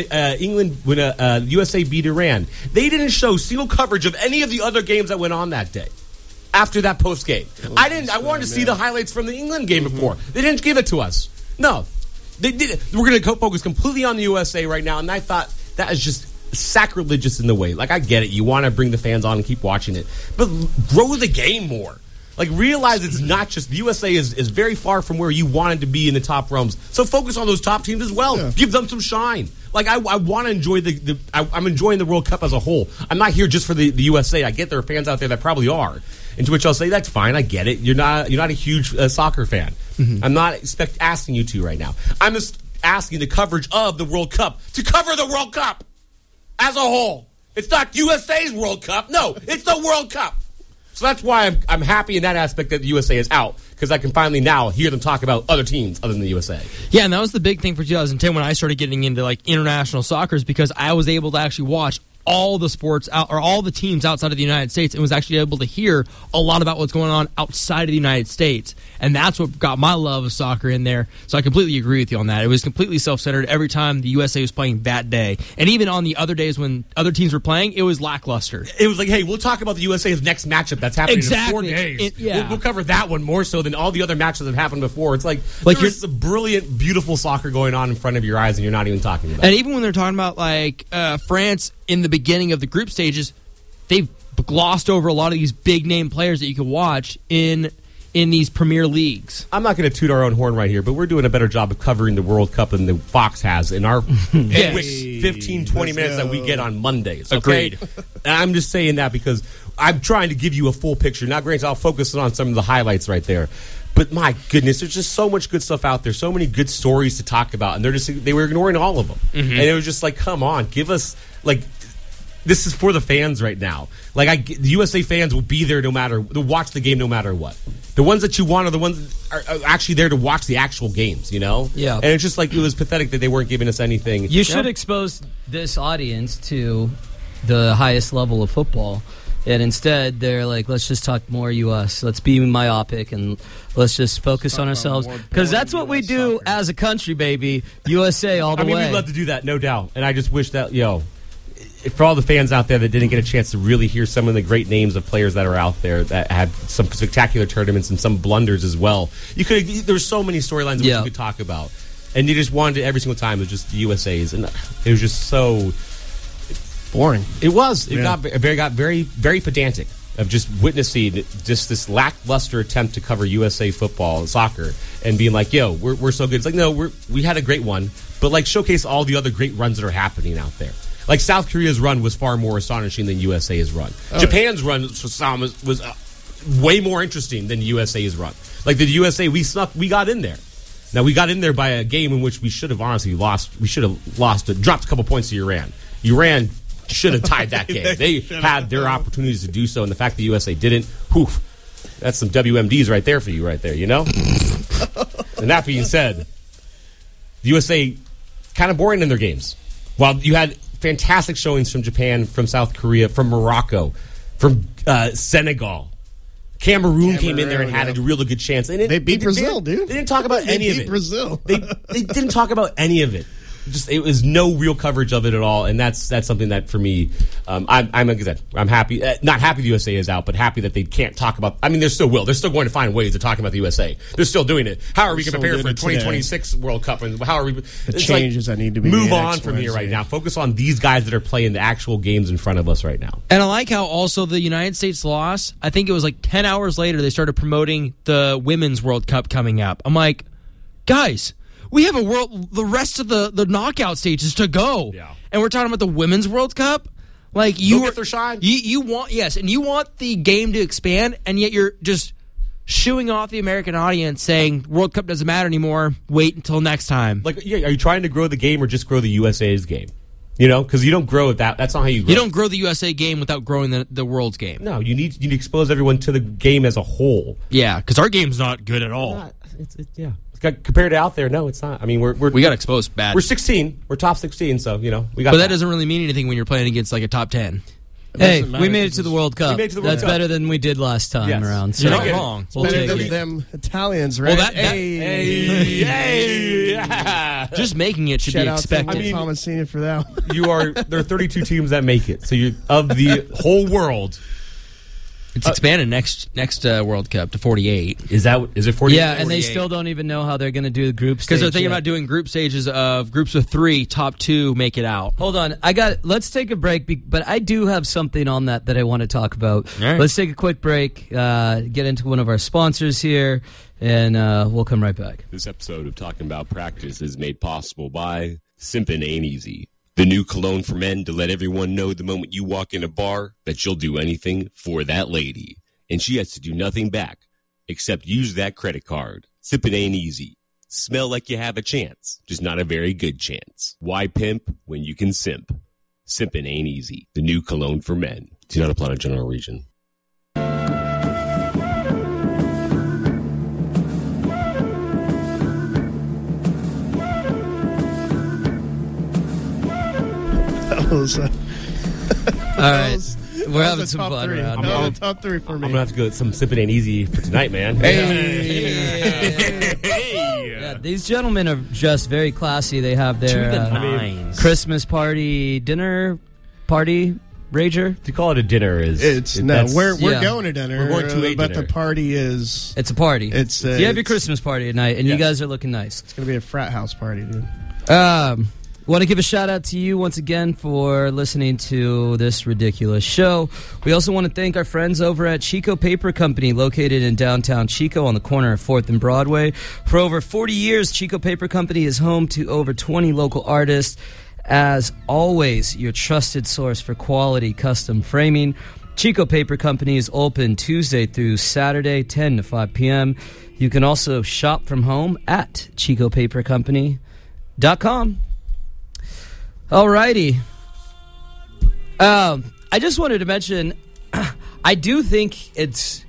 [SPEAKER 1] USA beat Iran, they didn't show single coverage of any of the other games that went on that day. After that post game, I wanted to see the highlights from the England game before. They didn't give it to us. No, they did it. We're going to focus completely on the USA right now, and I thought that is just sacrilegious in the way. Like, I get it, you want to bring the fans on and keep watching it, but grow the game more. Like, realize it's not just the USA is very far from where you wanted to be in the top realms. So focus on those top teams as well. Yeah. Give them some shine. Like, I want to enjoy I'm enjoying the World Cup as a whole. I'm not here just for the USA. I get there are fans out there that probably are. And to which I'll say, that's fine. I get it. You're not a huge soccer fan. Mm-hmm. I'm not asking you to right now. I'm just asking the coverage of the World Cup to cover the World Cup as a whole. It's not USA's World Cup. No, it's the World Cup. So that's why I'm happy in that aspect that the USA is out, because I can finally now hear them talk about other teams other than the USA.
[SPEAKER 4] Yeah, and that was the big thing for 2010 when I started getting into international soccer, is because I was able to actually watch all the sports or all the teams outside of the United States and was actually able to hear a lot about what's going on outside of the United States. And that's what got my love of soccer in there. So I completely agree with you on that. It was completely self-centered every time the USA was playing that day. And even on the other days when other teams were playing, it was lackluster.
[SPEAKER 1] It was like, hey, we'll talk about the USA's next matchup that's happening in 4 days. We'll cover that one more so than all the other matches that have happened before. It's like there's a brilliant, beautiful soccer going on in front of your eyes and you're not even talking about it.
[SPEAKER 4] And even when they're talking about France in the beginning of the group stages, they've glossed over a lot of these big name players that you can watch in in these premier leagues.
[SPEAKER 1] I'm not going to toot our own horn right here, but we're doing a better job of covering the World Cup than the Fox has in our quick 15, 20 minutes that we get on Mondays. Okay?
[SPEAKER 4] Agreed.
[SPEAKER 1] And I'm just saying that because I'm trying to give you a full picture. Now, granted, I'll focus on some of the highlights right there. But my goodness, there's just so much good stuff out there, so many good stories to talk about, and they were ignoring all of them. Mm-hmm. And it was just like, come on, give us this is for the fans right now. The USA fans will be there to watch the game no matter what. The ones that you want are the ones that are actually there to watch the actual games, you know?
[SPEAKER 2] Yeah.
[SPEAKER 1] And it's just it was pathetic that they weren't giving us anything.
[SPEAKER 2] You should expose this audience to the highest level of football. And instead, they're like, let's just talk more U.S. Let's be myopic and let's just focus on ourselves. Because that's what we do as a country, baby. USA all the way.
[SPEAKER 1] We'd love to do that, no doubt. And I just wish that, for all the fans out there that didn't get a chance to really hear some of the great names of players that are out there that had some spectacular tournaments and some blunders as well. There's so many storylines that you could talk about. And you just wanted every single time, it was just the USA's. And it was just so
[SPEAKER 3] boring.
[SPEAKER 1] It was. It got very, very pedantic of just witnessing just this lackluster attempt to cover USA football and soccer and being like, we're so good. It's like, no, we had a great one, but showcase all the other great runs that are happening out there. South Korea's run was far more astonishing than USA's run. Japan's run was way more interesting than USA's run. The USA, we got in there. Now, we got in there by a game in which we should have honestly lost. We should have dropped a couple points to Iran. Iran should have tied that game. They had their opportunities to do so, and the fact that the USA didn't, that's some WMDs right there for you right there, you know? And that being said, the USA kind of boring in their games. While you had fantastic showings from Japan, from South Korea, from Morocco, from Senegal. Cameroon came in there and had a really good chance. And
[SPEAKER 3] they beat Brazil, dude.
[SPEAKER 1] They didn't talk about any of it.
[SPEAKER 3] Brazil.
[SPEAKER 1] They didn't talk about any of it. It was no real coverage of it at all, and that's something that for me, I'm happy. Not happy the USA is out, but happy that they can't talk about. I mean, they still will. They're still going to find ways to talk about the USA. They're still doing it. How are we going to prepare for the 2026 World Cup? And how are we?
[SPEAKER 3] The changes that need to be
[SPEAKER 1] move
[SPEAKER 3] made
[SPEAKER 1] on from here right now. Focus on these guys that are playing the actual games in front of us right now.
[SPEAKER 4] And I like how also the United States lost. I think it was 10 hours later they started promoting the Women's World Cup coming up. I'm like, guys. We have the rest of the knockout stages to go. Yeah. And we're talking about the Women's World Cup. You
[SPEAKER 1] get their shine.
[SPEAKER 4] You want the game to expand, and yet you're just shooing off the American audience saying World Cup doesn't matter anymore. Wait until next time.
[SPEAKER 1] Are you trying to grow the game or just grow the USA's game? Because you don't grow it that's not how you grow.
[SPEAKER 4] You don't grow the USA game without growing the world's game.
[SPEAKER 1] No, you need to expose everyone to the game as a whole.
[SPEAKER 4] Yeah, because our game's not good at all.
[SPEAKER 1] Compared to out there, no, it's not. I mean,
[SPEAKER 4] we got exposed bad.
[SPEAKER 1] We're 16. We're top 16, so we got.
[SPEAKER 4] But that doesn't really mean anything when you're playing against a top 10.
[SPEAKER 2] Hey, we made it to the World Cup. That's better than we did last time around. So
[SPEAKER 4] you're not wrong.
[SPEAKER 3] We'll better than them Italians, right?
[SPEAKER 4] Well, just making it should be expected.
[SPEAKER 3] Shout out to Thomasini for that.
[SPEAKER 1] There are 32 teams that make it. So of the whole world.
[SPEAKER 4] It's expanded next World Cup to 48.
[SPEAKER 1] Is it 48?
[SPEAKER 2] Yeah, and they still don't even know how they're going to do the group stage.
[SPEAKER 4] Because they're thinking about doing group stages of groups of 3, top 2 make it out.
[SPEAKER 2] Hold on, let's take a break, but I do have something on that I want to talk about. Right. Let's take a quick break, get into one of our sponsors here, and we'll come right back.
[SPEAKER 7] This episode of Talking About Practice is made possible by Simpin' Ain't Easy. The new cologne for men to let everyone know the moment you walk in a bar that you'll do anything for that lady. And she has to do nothing back except use that credit card. Sip it ain't easy. Smell like you have a chance, just not a very good chance. Why pimp when you can simp? Simpin' ain't easy. The new cologne for men. Do not apply to general region.
[SPEAKER 2] All right. We're having some fun around here.
[SPEAKER 3] I'm top 3 for me.
[SPEAKER 1] I'm going to have to go with some Sippin' Ain't Easy for tonight, man.
[SPEAKER 2] Yeah, these gentlemen are just very classy. They have their Christmas party, dinner party, rager.
[SPEAKER 1] To call it a dinner
[SPEAKER 3] we're going to dinner.
[SPEAKER 1] We're going to a
[SPEAKER 3] but
[SPEAKER 1] dinner.
[SPEAKER 3] the party is...
[SPEAKER 2] It's a party.
[SPEAKER 3] You
[SPEAKER 2] have your Christmas party tonight, and you guys are looking nice.
[SPEAKER 3] It's going to be a frat house party, dude.
[SPEAKER 2] Want to give a shout out to you once again for listening to this ridiculous show. We also want to thank our friends over at Chico Paper Company, located in downtown Chico on the corner of 4th and Broadway. For over 40 years, Chico Paper Company is home to over 20 local artists. As always, your trusted source for quality custom framing. Chico Paper Company is open Tuesday through Saturday, 10 to 5 p.m. You can also shop from home at chicopapercompany.com. Alrighty. I just wanted to mention, I do think it's,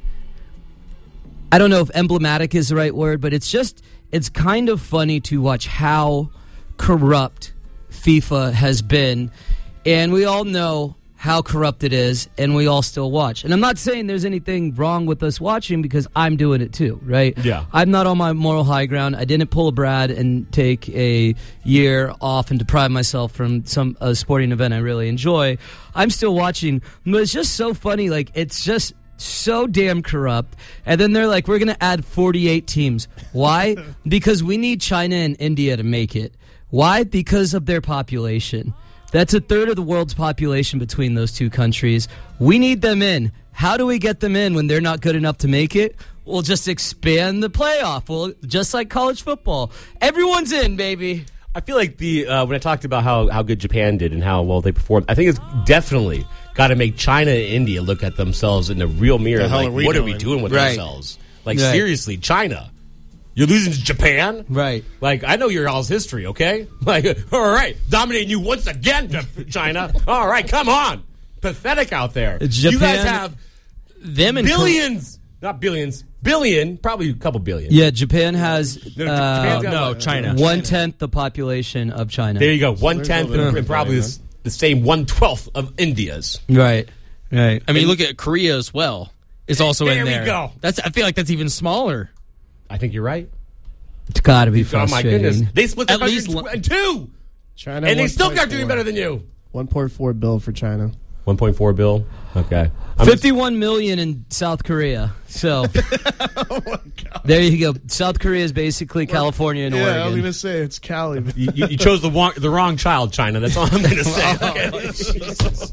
[SPEAKER 2] I don't know if emblematic is the right word, but it's kind of funny to watch how corrupt FIFA has been. And we all know how corrupt it is, and we all still watch. And I'm not saying there's anything wrong with us watching, because I'm doing it too, right?
[SPEAKER 1] Yeah.
[SPEAKER 2] I'm not on my moral high ground. I didn't pull a Brad and take a year off and deprive myself from a sporting event I really enjoy. I'm still watching, but it's just so funny. Like, it's just so damn corrupt. And then they're like, we're going to add 48 teams. Why? Because we need China and India to make it. Why? Because of their population. That's a third of the world's population between those two countries. We need them in. How do we get them in when they're not good enough to make it? We'll just expand the playoff. Well, just like college football. Everyone's in, baby.
[SPEAKER 1] I feel like when I talked about how good Japan did and how well they performed, I think it's definitely got to make China and India look at themselves in the real mirror. Like, what are we doing with ourselves? Like, seriously, China. You're losing to Japan?
[SPEAKER 2] Right.
[SPEAKER 1] Like, I know your all's history, okay? Like, all right, dominating you once again, China. All right, come on. Pathetic out there.
[SPEAKER 2] Japan,
[SPEAKER 1] you guys have
[SPEAKER 4] them and
[SPEAKER 1] billions. Not billions. Billion, probably a couple billion.
[SPEAKER 2] Yeah, Japan has
[SPEAKER 4] China.
[SPEAKER 2] 1/10 the population of China.
[SPEAKER 1] There you go. 1/10 and probably the same 1/12 of India's.
[SPEAKER 2] Right.
[SPEAKER 4] I mean, you look at Korea as well. It's also in there.
[SPEAKER 1] There we go.
[SPEAKER 4] I feel like that's even smaller.
[SPEAKER 1] I think you're right.
[SPEAKER 2] It's got to be frustrating.
[SPEAKER 1] Oh, my goodness. They split the
[SPEAKER 4] At
[SPEAKER 1] country
[SPEAKER 4] least
[SPEAKER 1] in two.
[SPEAKER 3] China,
[SPEAKER 1] and they still got doing better than you.
[SPEAKER 3] 1.4 bill for China.
[SPEAKER 1] 1.4 bill? Okay.
[SPEAKER 2] 51 million in South Korea. So,
[SPEAKER 3] oh my God.
[SPEAKER 2] There you go. South Korea is basically California and Oregon.
[SPEAKER 3] I was going to say, it's Cali.
[SPEAKER 1] You chose the wrong child, China. That's all I'm going to say. Okay.
[SPEAKER 2] Jesus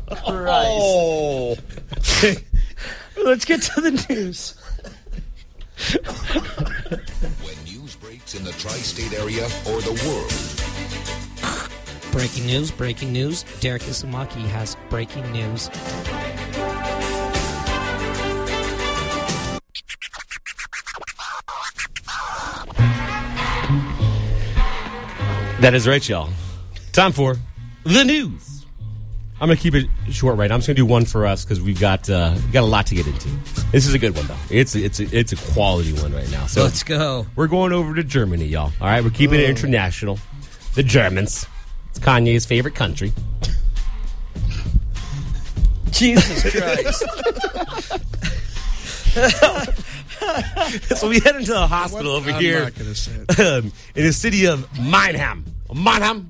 [SPEAKER 2] Christ. Let's get to the news.
[SPEAKER 8] When news breaks in the tri-state area or the world.
[SPEAKER 5] Breaking news. Derek Isumaki has breaking news.
[SPEAKER 1] That is right, y'all. Time for the news. I'm going to keep it short right now. I'm just going to do one for us because we've got a lot to get into. This is a good one, though. It's a quality one right now. So
[SPEAKER 2] let's go.
[SPEAKER 1] We're going over to Germany, y'all. All right, we're keeping it international. The Germans. It's Kanye's favorite country.
[SPEAKER 2] Jesus Christ.
[SPEAKER 1] So we head into the hospital over here.
[SPEAKER 3] I'm not going to say it.
[SPEAKER 1] In the city of Mannheim.
[SPEAKER 3] Mannheim.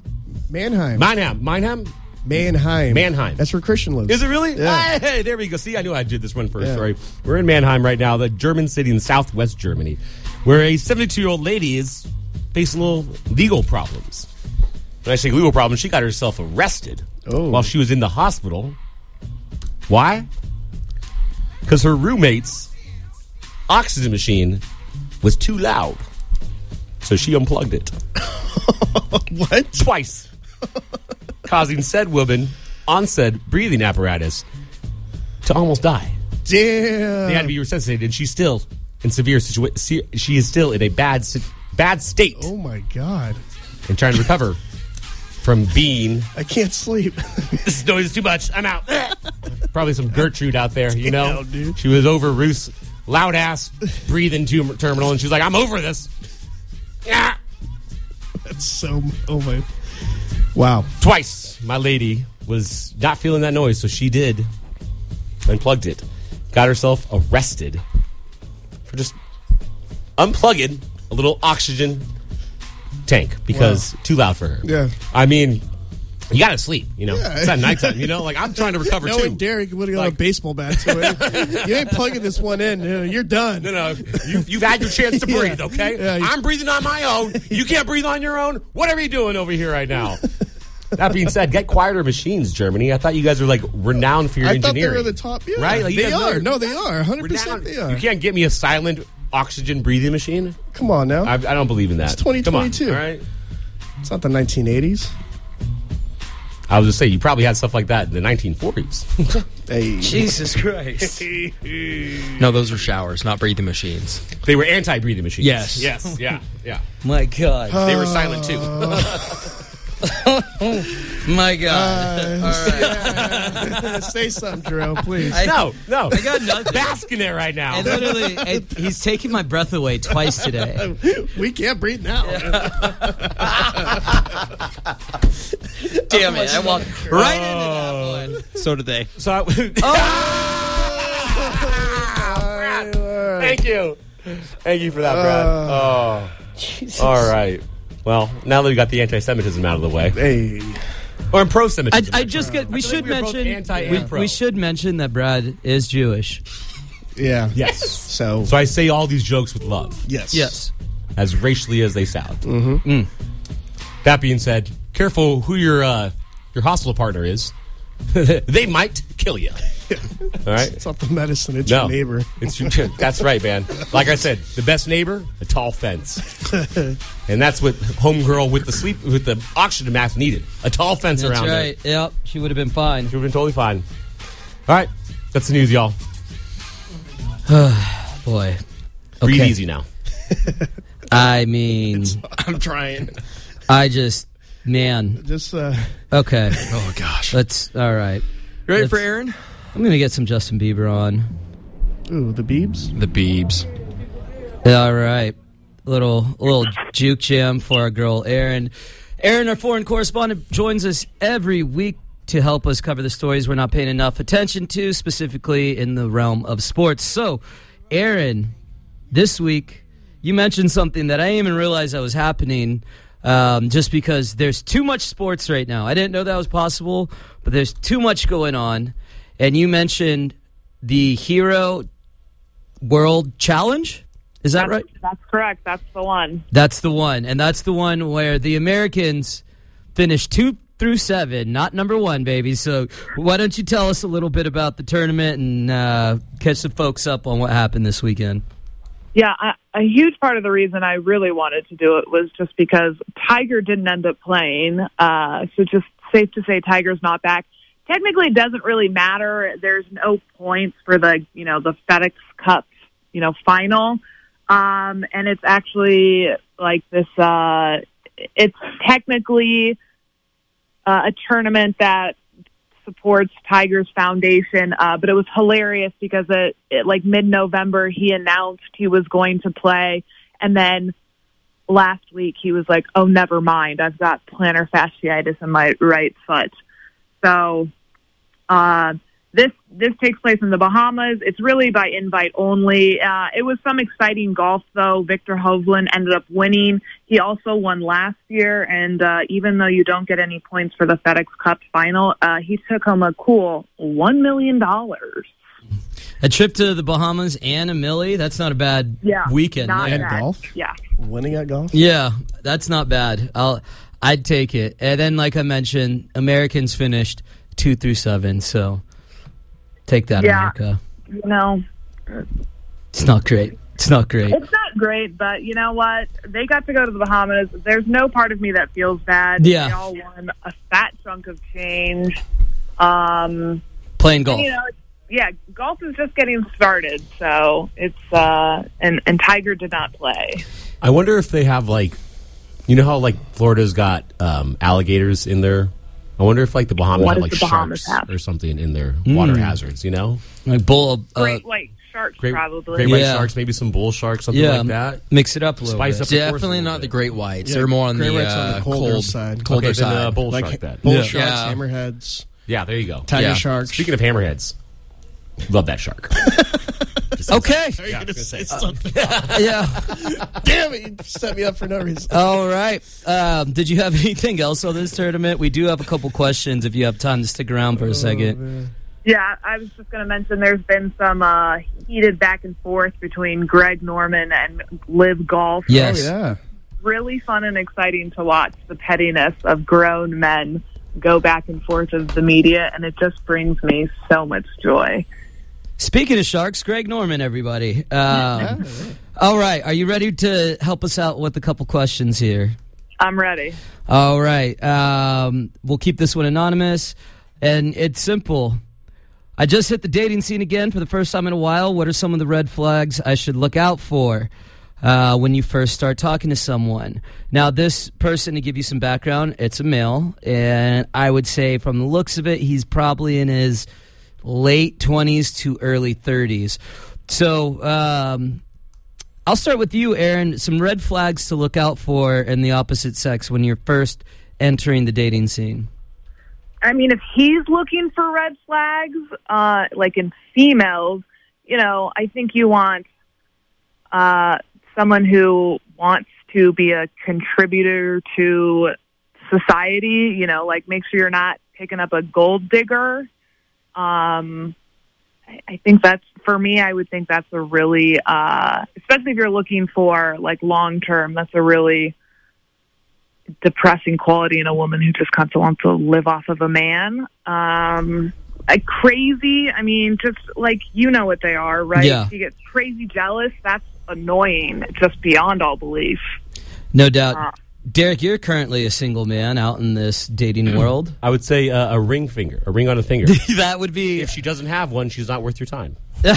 [SPEAKER 1] Mannheim.
[SPEAKER 3] That's where Christian lives.
[SPEAKER 1] Is it really?
[SPEAKER 3] Yeah.
[SPEAKER 1] Hey, there we go. See, I knew I did this one first. Yeah. Sorry. We're in Mannheim right now, the German city in southwest Germany, where a 72-year-old lady is facing little legal problems. When I say legal problems, she got herself arrested while she was in the hospital. Why? Because her roommate's oxygen machine was too loud. So she unplugged it.
[SPEAKER 3] What?
[SPEAKER 1] Twice. Causing said woman on said breathing apparatus to almost die.
[SPEAKER 3] Damn.
[SPEAKER 1] They had to be resuscitated, and she's still in severe situation. She is still in a bad state.
[SPEAKER 3] Oh my God.
[SPEAKER 1] And trying to recover from being.
[SPEAKER 3] I can't sleep.
[SPEAKER 1] This noise is too much. I'm out. Probably some Gertrude out there, you know.
[SPEAKER 3] Damn, dude.
[SPEAKER 1] She was over Ruth's loud ass breathing terminal, and she's like, I'm over this. Yeah.
[SPEAKER 3] That's so. Oh my. Wow.
[SPEAKER 1] Twice, my lady was not feeling that noise, so she did unplugged it. Got herself arrested for just unplugging a little oxygen tank because too loud for her.
[SPEAKER 3] Yeah.
[SPEAKER 1] I mean, You got to sleep, It's at nighttime, Like, I'm trying to recover, too.
[SPEAKER 3] Knowing Derek would have got a baseball bat to it. You ain't plugging this one in. You're done.
[SPEAKER 1] No. You've had your chance to breathe, okay? Yeah, I'm breathing on my own. You can't breathe on your own. What are you doing over here right now? That being said, get quieter machines, Germany. I thought you guys were, renowned for your engineering.
[SPEAKER 3] I thought they were the top,
[SPEAKER 1] right?
[SPEAKER 3] Like, they are. No, they are. 100% they are.
[SPEAKER 1] You can't get me a silent oxygen breathing machine?
[SPEAKER 3] Come on now.
[SPEAKER 1] I don't believe in that.
[SPEAKER 3] It's 2022.
[SPEAKER 1] Come on, all right?
[SPEAKER 3] It's not the 1980s.
[SPEAKER 1] I was just saying, you probably had stuff like that in the 1940s.
[SPEAKER 3] Hey.
[SPEAKER 2] Jesus Christ.
[SPEAKER 4] No, those were showers, not breathing machines.
[SPEAKER 1] They were anti-breathing machines.
[SPEAKER 4] Yes.
[SPEAKER 1] Yeah.
[SPEAKER 2] My God.
[SPEAKER 1] They were silent, too.
[SPEAKER 2] My God.
[SPEAKER 3] All right. Say something, Jerome, please.
[SPEAKER 1] No.
[SPEAKER 2] I got nothing.
[SPEAKER 1] Bask in there right now.
[SPEAKER 2] And literally, he's taking my breath away twice today.
[SPEAKER 3] We can't breathe now.
[SPEAKER 2] Damn it. I walked right into that one.
[SPEAKER 4] So did they.
[SPEAKER 1] Thank you. Thank you for that, Brad. Jesus. All right. Well, now that we got the anti-Semitism out of the way.
[SPEAKER 3] Hey.
[SPEAKER 1] Or pro-Semitism.
[SPEAKER 2] We should mention that Brad is Jewish.
[SPEAKER 3] Yeah.
[SPEAKER 1] Yes.
[SPEAKER 3] So
[SPEAKER 1] I say all these jokes with love.
[SPEAKER 2] Yes.
[SPEAKER 1] As racially as they sound.
[SPEAKER 3] Mm-hmm.
[SPEAKER 1] That being said, careful who your hospital partner is. They might kill you. All right?
[SPEAKER 3] It's not the medicine, it's your neighbor.
[SPEAKER 1] That's right, man. Like I said, the best neighbor, a tall fence. And that's what homegirl with the oxygen mask needed. A tall fence around her.
[SPEAKER 2] That's right. Yep. She would have been fine.
[SPEAKER 1] She would have been totally fine. All right. That's the news, y'all.
[SPEAKER 2] Boy.
[SPEAKER 1] Breathe easy now.
[SPEAKER 2] I mean...
[SPEAKER 3] I'm trying.
[SPEAKER 2] Man.
[SPEAKER 3] Just,
[SPEAKER 2] Okay.
[SPEAKER 4] Oh, gosh.
[SPEAKER 2] All right.
[SPEAKER 4] Ready for Aaron?
[SPEAKER 2] I'm going to get some Justin Bieber on.
[SPEAKER 3] Ooh, the Biebs?
[SPEAKER 4] The Biebs.
[SPEAKER 2] All right. Little juke jam for our girl, Aaron. Aaron, our foreign correspondent, joins us every week to help us cover the stories we're not paying enough attention to, specifically in the realm of sports. So, Aaron, this week, you mentioned something that I didn't even realize that was happening. Just because there's too much sports right now. I didn't know that was possible, but there's too much going on. And you mentioned the Hero World Challenge. Is that right?
[SPEAKER 9] That's correct. That's the one.
[SPEAKER 2] That's the one. And that's the one where the Americans finished 2 through 7, not number 1, baby. So why don't you tell us a little bit about the tournament and catch the folks up on what happened this weekend?
[SPEAKER 9] Yeah, a huge part of the reason I really wanted to do it was just because Tiger didn't end up playing. So just safe to say Tiger's not back. Technically, it doesn't really matter. There's no points for the FedEx Cup, final. And it's actually like this, it's technically a tournament that supports Tiger's foundation, but it was hilarious because it like mid-November he announced he was going to play, and then last week he was like, "Oh, never mind, I've got plantar fasciitis in my right foot." So this takes place in the Bahamas. It's really by invite only. It was some exciting golf, though. Victor Hovland ended up winning. He also won last year, and even though you don't get any points for the FedEx Cup final, he took home a cool $1 million.
[SPEAKER 2] A trip to the Bahamas and a milli? That's not a bad weekend.
[SPEAKER 3] And golf?
[SPEAKER 9] Yeah.
[SPEAKER 3] Winning at golf?
[SPEAKER 2] Yeah, that's not bad. I'd take it. And then, like I mentioned, Americans finished 2 through 7, so take that, America. It's not great. It's not great.
[SPEAKER 9] It's not great, but you know what? They got to go to the Bahamas. There's no part of me that feels bad.
[SPEAKER 2] Yeah.
[SPEAKER 9] They all won a fat chunk of change.
[SPEAKER 2] Playing golf.
[SPEAKER 9] And, golf is just getting started, so it's and Tiger did not play.
[SPEAKER 1] I wonder if they have how Florida's got alligators in there. I wonder if the Bahamas have sharks or something in their water hazards,
[SPEAKER 2] Like bull
[SPEAKER 9] great white sharks, probably.
[SPEAKER 1] Great white sharks, maybe some bull sharks, something like that.
[SPEAKER 2] Mix it up a little bit.
[SPEAKER 1] Up
[SPEAKER 4] Definitely not the great whites. They're more on the
[SPEAKER 3] colder side.
[SPEAKER 4] Colder side.
[SPEAKER 1] Than bull shark then.
[SPEAKER 3] Bull sharks, hammerheads.
[SPEAKER 1] Yeah, there you go.
[SPEAKER 3] Tiger sharks.
[SPEAKER 1] Speaking of hammerheads, Love that shark.
[SPEAKER 2] Okay.
[SPEAKER 3] Are you going to say something?
[SPEAKER 2] Yeah.
[SPEAKER 3] Damn it, you set me up for no reason.
[SPEAKER 2] All right. Did you have anything else on this tournament? We do have a couple questions if you have time to stick around for a second.
[SPEAKER 3] Man.
[SPEAKER 9] Yeah, I was just going to mention there's been some heated back and forth between Greg Norman and Liv Golf.
[SPEAKER 2] Yes.
[SPEAKER 3] Oh, yeah.
[SPEAKER 9] Really fun and exciting to watch the pettiness of grown men go back and forth with the media, and it just brings me so much joy.
[SPEAKER 2] Speaking of sharks, Greg Norman, everybody. All right. Are you ready to help us out with a couple questions here?
[SPEAKER 9] I'm ready.
[SPEAKER 2] All right. We'll keep this one anonymous, and it's simple. I just hit the dating scene again for the first time in a while. What are some of the red flags I should look out for when you first start talking to someone? Now, this person, to give you some background, it's a male, and I would say from the looks of it, he's probably in his late 20s to early 30s. So I'll start with you, Aaron. Some red flags to look out for in the opposite sex when you're first entering the dating scene.
[SPEAKER 9] I mean, if he's looking for red flags, like in females, I think you want someone who wants to be a contributor to society, like make sure you're not picking up a gold digger. I think that's, for me, I would think that's a really, especially if you're looking for like long term, that's a really depressing quality in a woman who just kind of wants to live off of a man. Crazy, I mean, just like, what they are, right?
[SPEAKER 2] Yeah.
[SPEAKER 9] If you get crazy jealous, that's annoying, just beyond all belief.
[SPEAKER 2] No doubt. Derek, you're currently a single man out in this dating world.
[SPEAKER 1] I would say a ring on a finger.
[SPEAKER 2] That would be...
[SPEAKER 1] If she doesn't have one, she's not worth your time.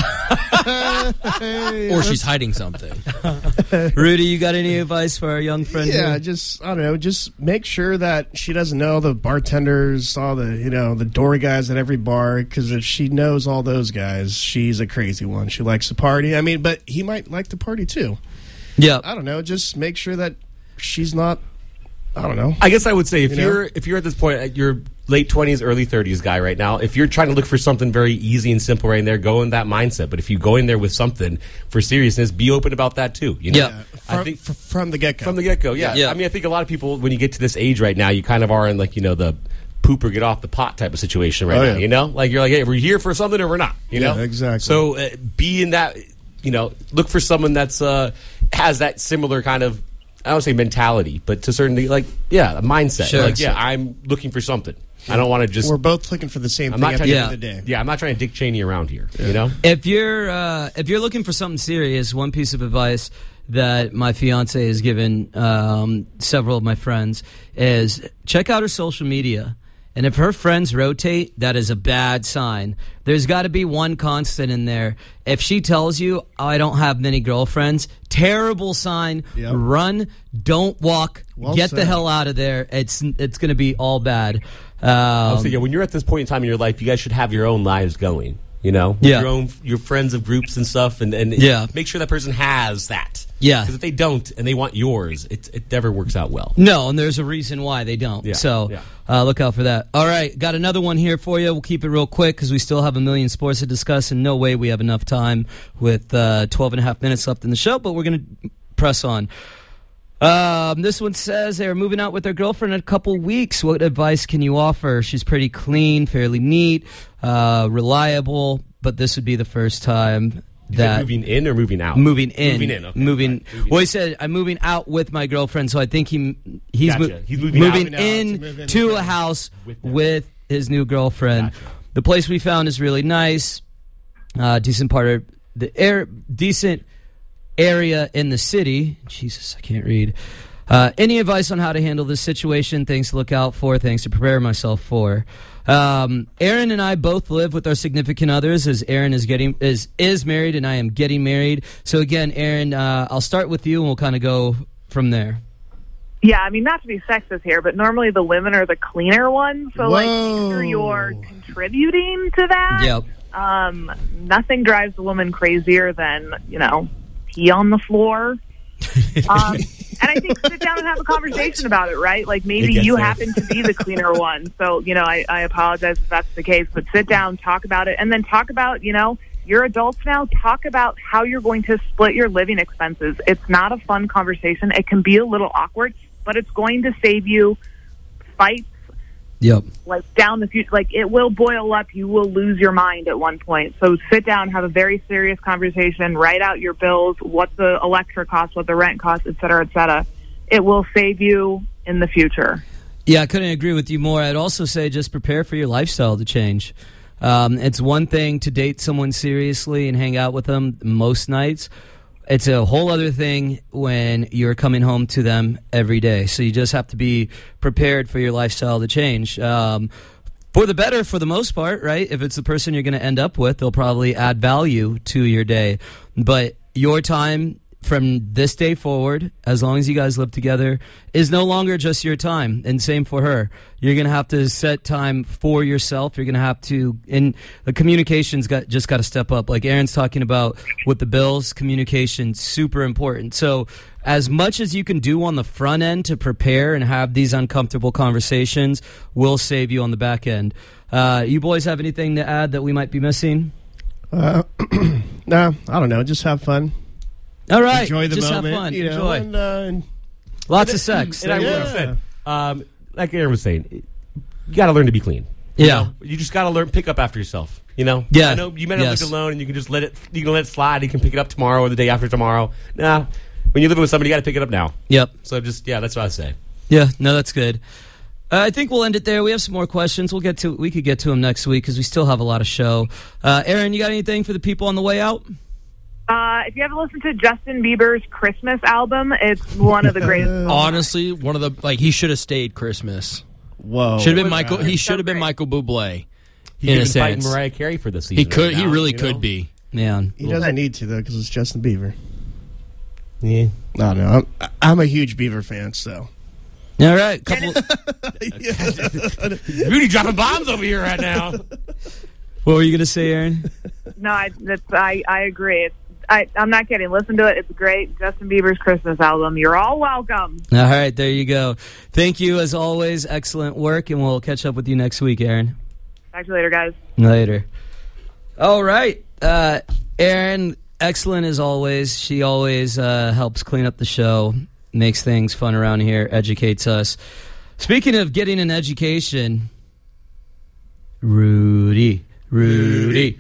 [SPEAKER 4] Or she's hiding something.
[SPEAKER 2] Rudy, you got any advice for our young friend?
[SPEAKER 3] Yeah,
[SPEAKER 2] here?
[SPEAKER 3] I don't know, just make sure that she doesn't know the bartenders, all the, the door guys at every bar, because if she knows all those guys, she's a crazy one. She likes to party. I mean, but he might like to party too.
[SPEAKER 2] Yeah.
[SPEAKER 3] I don't know, just make sure that she's not, I don't know.
[SPEAKER 1] I guess I would say if you're at this point, at your late 20s, early 30s guy right now, if you're trying to look for something very easy and simple right in there, go in that mindset. But if you go in there with something for seriousness, be open about that too.
[SPEAKER 2] Yeah.
[SPEAKER 3] I think from the get-go.
[SPEAKER 1] From the get-go, yeah. I mean, I think a lot of people, when you get to this age right now, you kind of are in like, the poop or get off the pot type of situation right now, Like you're like, hey, we're here for something or we're not, know?
[SPEAKER 3] Exactly.
[SPEAKER 1] So be in that, look for someone that's has that similar kind of, I don't say mentality, but to certainly a mindset.
[SPEAKER 2] Sure.
[SPEAKER 1] Like, I'm looking for something. I don't want to just.
[SPEAKER 3] We're both looking for the same thing at the end of the day.
[SPEAKER 1] Yeah, I'm not trying to Dick Cheney around here.
[SPEAKER 2] If you're looking for something serious, one piece of advice that my fiance has given several of my friends is check out her social media. And if her friends rotate, that is a bad sign. There's got to be one constant in there. If she tells you, I don't have many girlfriends, terrible sign. Yep. Run, don't walk, get the hell out of there. It's going to be all bad.
[SPEAKER 1] When you're at this point in time in your life, you guys should have your own lives going. Your friends of groups and stuff, and make sure that person has that.
[SPEAKER 2] Yeah,
[SPEAKER 1] because if they don't and they want yours, it never works out well.
[SPEAKER 2] No, and there's a reason why they don't. Yeah. So look out for that. All right, got another one here for you. We'll keep it real quick because we still have a million sports to discuss, and no way we have enough time with 12 and a half minutes left in the show, but we're going to press on. This one says they're moving out with their girlfriend in a couple weeks. What advice can you offer? She's pretty clean, fairly neat, reliable, but this would be the first time that...
[SPEAKER 1] Moving in or moving out?
[SPEAKER 2] Moving in.
[SPEAKER 1] Okay.
[SPEAKER 2] Well, he said, I'm moving out with my girlfriend, so I think he's moving in to a house with his new girlfriend.
[SPEAKER 1] Gotcha.
[SPEAKER 2] The place we found is really nice, decent area in the city. Jesus, I can't read. Any advice on how to handle this situation? Things to look out for, things to prepare myself for. Aaron and I both live with our significant others, as Aaron is married and I am getting married. So again, Aaron, I'll start with you and we'll kind of go from there.
[SPEAKER 9] Yeah, I mean, not to be sexist here, but normally the women are the cleaner ones. So, make sure you're contributing to that.
[SPEAKER 2] Yep.
[SPEAKER 9] Nothing drives a woman crazier than, pee on the floor. And I I think sit down and have a conversation about it, right? Like maybe you happen to be the cleaner one. So, I apologize if that's the case, but sit down, talk about it, and then talk about, you're adults now, talk about how you're going to split your living expenses. It's not a fun conversation. It can be a little awkward, but it's going to save you fights.
[SPEAKER 2] Yep.
[SPEAKER 9] Like down the future, like it will boil up. You will lose your mind at one point. So sit down, have a very serious conversation, write out your bills, what the electric costs, what the rent costs, et cetera, et cetera. It will save you in the future.
[SPEAKER 2] Yeah, I couldn't agree with you more. I'd also say just prepare for your lifestyle to change. It's one thing to date someone seriously and hang out with them most nights. It's a whole other thing when you're coming home to them every day. So you just have to be prepared for your lifestyle to change. For the better, for the most part, right? If it's the person you're going to end up with, they'll probably add value to your day. But your time from this day forward, as long as you guys live together, is no longer just your time. And same for her. You're going to have to set time for yourself. You're going to have to, and the communication's just got to step up. Like Aaron's talking about with the bills, communication, super important. So as much as you can do on the front end to prepare and have these uncomfortable conversations will save you on the back end. You boys have anything to add that we might be missing?
[SPEAKER 3] No, I don't know. Just have fun.
[SPEAKER 2] All right,
[SPEAKER 3] enjoy the
[SPEAKER 2] just
[SPEAKER 3] moment.
[SPEAKER 2] Have fun.
[SPEAKER 3] Enjoy.
[SPEAKER 2] And lots of sex.
[SPEAKER 1] And I would have said, like Aaron was saying, you got to learn to be clean.
[SPEAKER 2] Yeah,
[SPEAKER 1] you just got to learn pick up after yourself.
[SPEAKER 2] Yeah,
[SPEAKER 1] I know you may not live alone, and you can just let it slide. You can pick it up tomorrow or the day after tomorrow. Nah, when you're living with somebody, you got to pick it up now.
[SPEAKER 2] Yep.
[SPEAKER 1] So that's what I say.
[SPEAKER 2] Yeah, no, that's good. I think we'll end it there. We have some more questions. We could get to them next week because we still have a lot of show. Aaron, you got anything for the people on the way out?
[SPEAKER 9] If you haven't listened to Justin Bieber's Christmas album, it's one of the greatest.
[SPEAKER 4] Honestly, one of the he should have stayed Christmas.
[SPEAKER 3] Whoa,
[SPEAKER 4] should have been Michael. He should have been Michael Bublé.
[SPEAKER 1] He could fight Mariah Carey for this season.
[SPEAKER 4] He could.
[SPEAKER 1] Right now,
[SPEAKER 4] he really could be.
[SPEAKER 2] Man,
[SPEAKER 3] he doesn't need to though because it's Justin Bieber.
[SPEAKER 1] Yeah,
[SPEAKER 3] no, I'm a huge Bieber fan. So,
[SPEAKER 2] all right,
[SPEAKER 1] Rudy dropping bombs over here right now.
[SPEAKER 2] What were you gonna say, Aaron?
[SPEAKER 9] No, I agree. I'm not kidding. Listen to it. It's great. Justin Bieber's Christmas album. You're all welcome.
[SPEAKER 2] All right, there you go. Thank you, as always. Excellent work, and we'll catch up with you next week, Aaron.
[SPEAKER 9] Talk to you later, guys.
[SPEAKER 2] Later. All right. Aaron, excellent as always. She always helps clean up the show, makes things fun around here, educates us. Speaking of getting an education, Rudy.
[SPEAKER 8] What they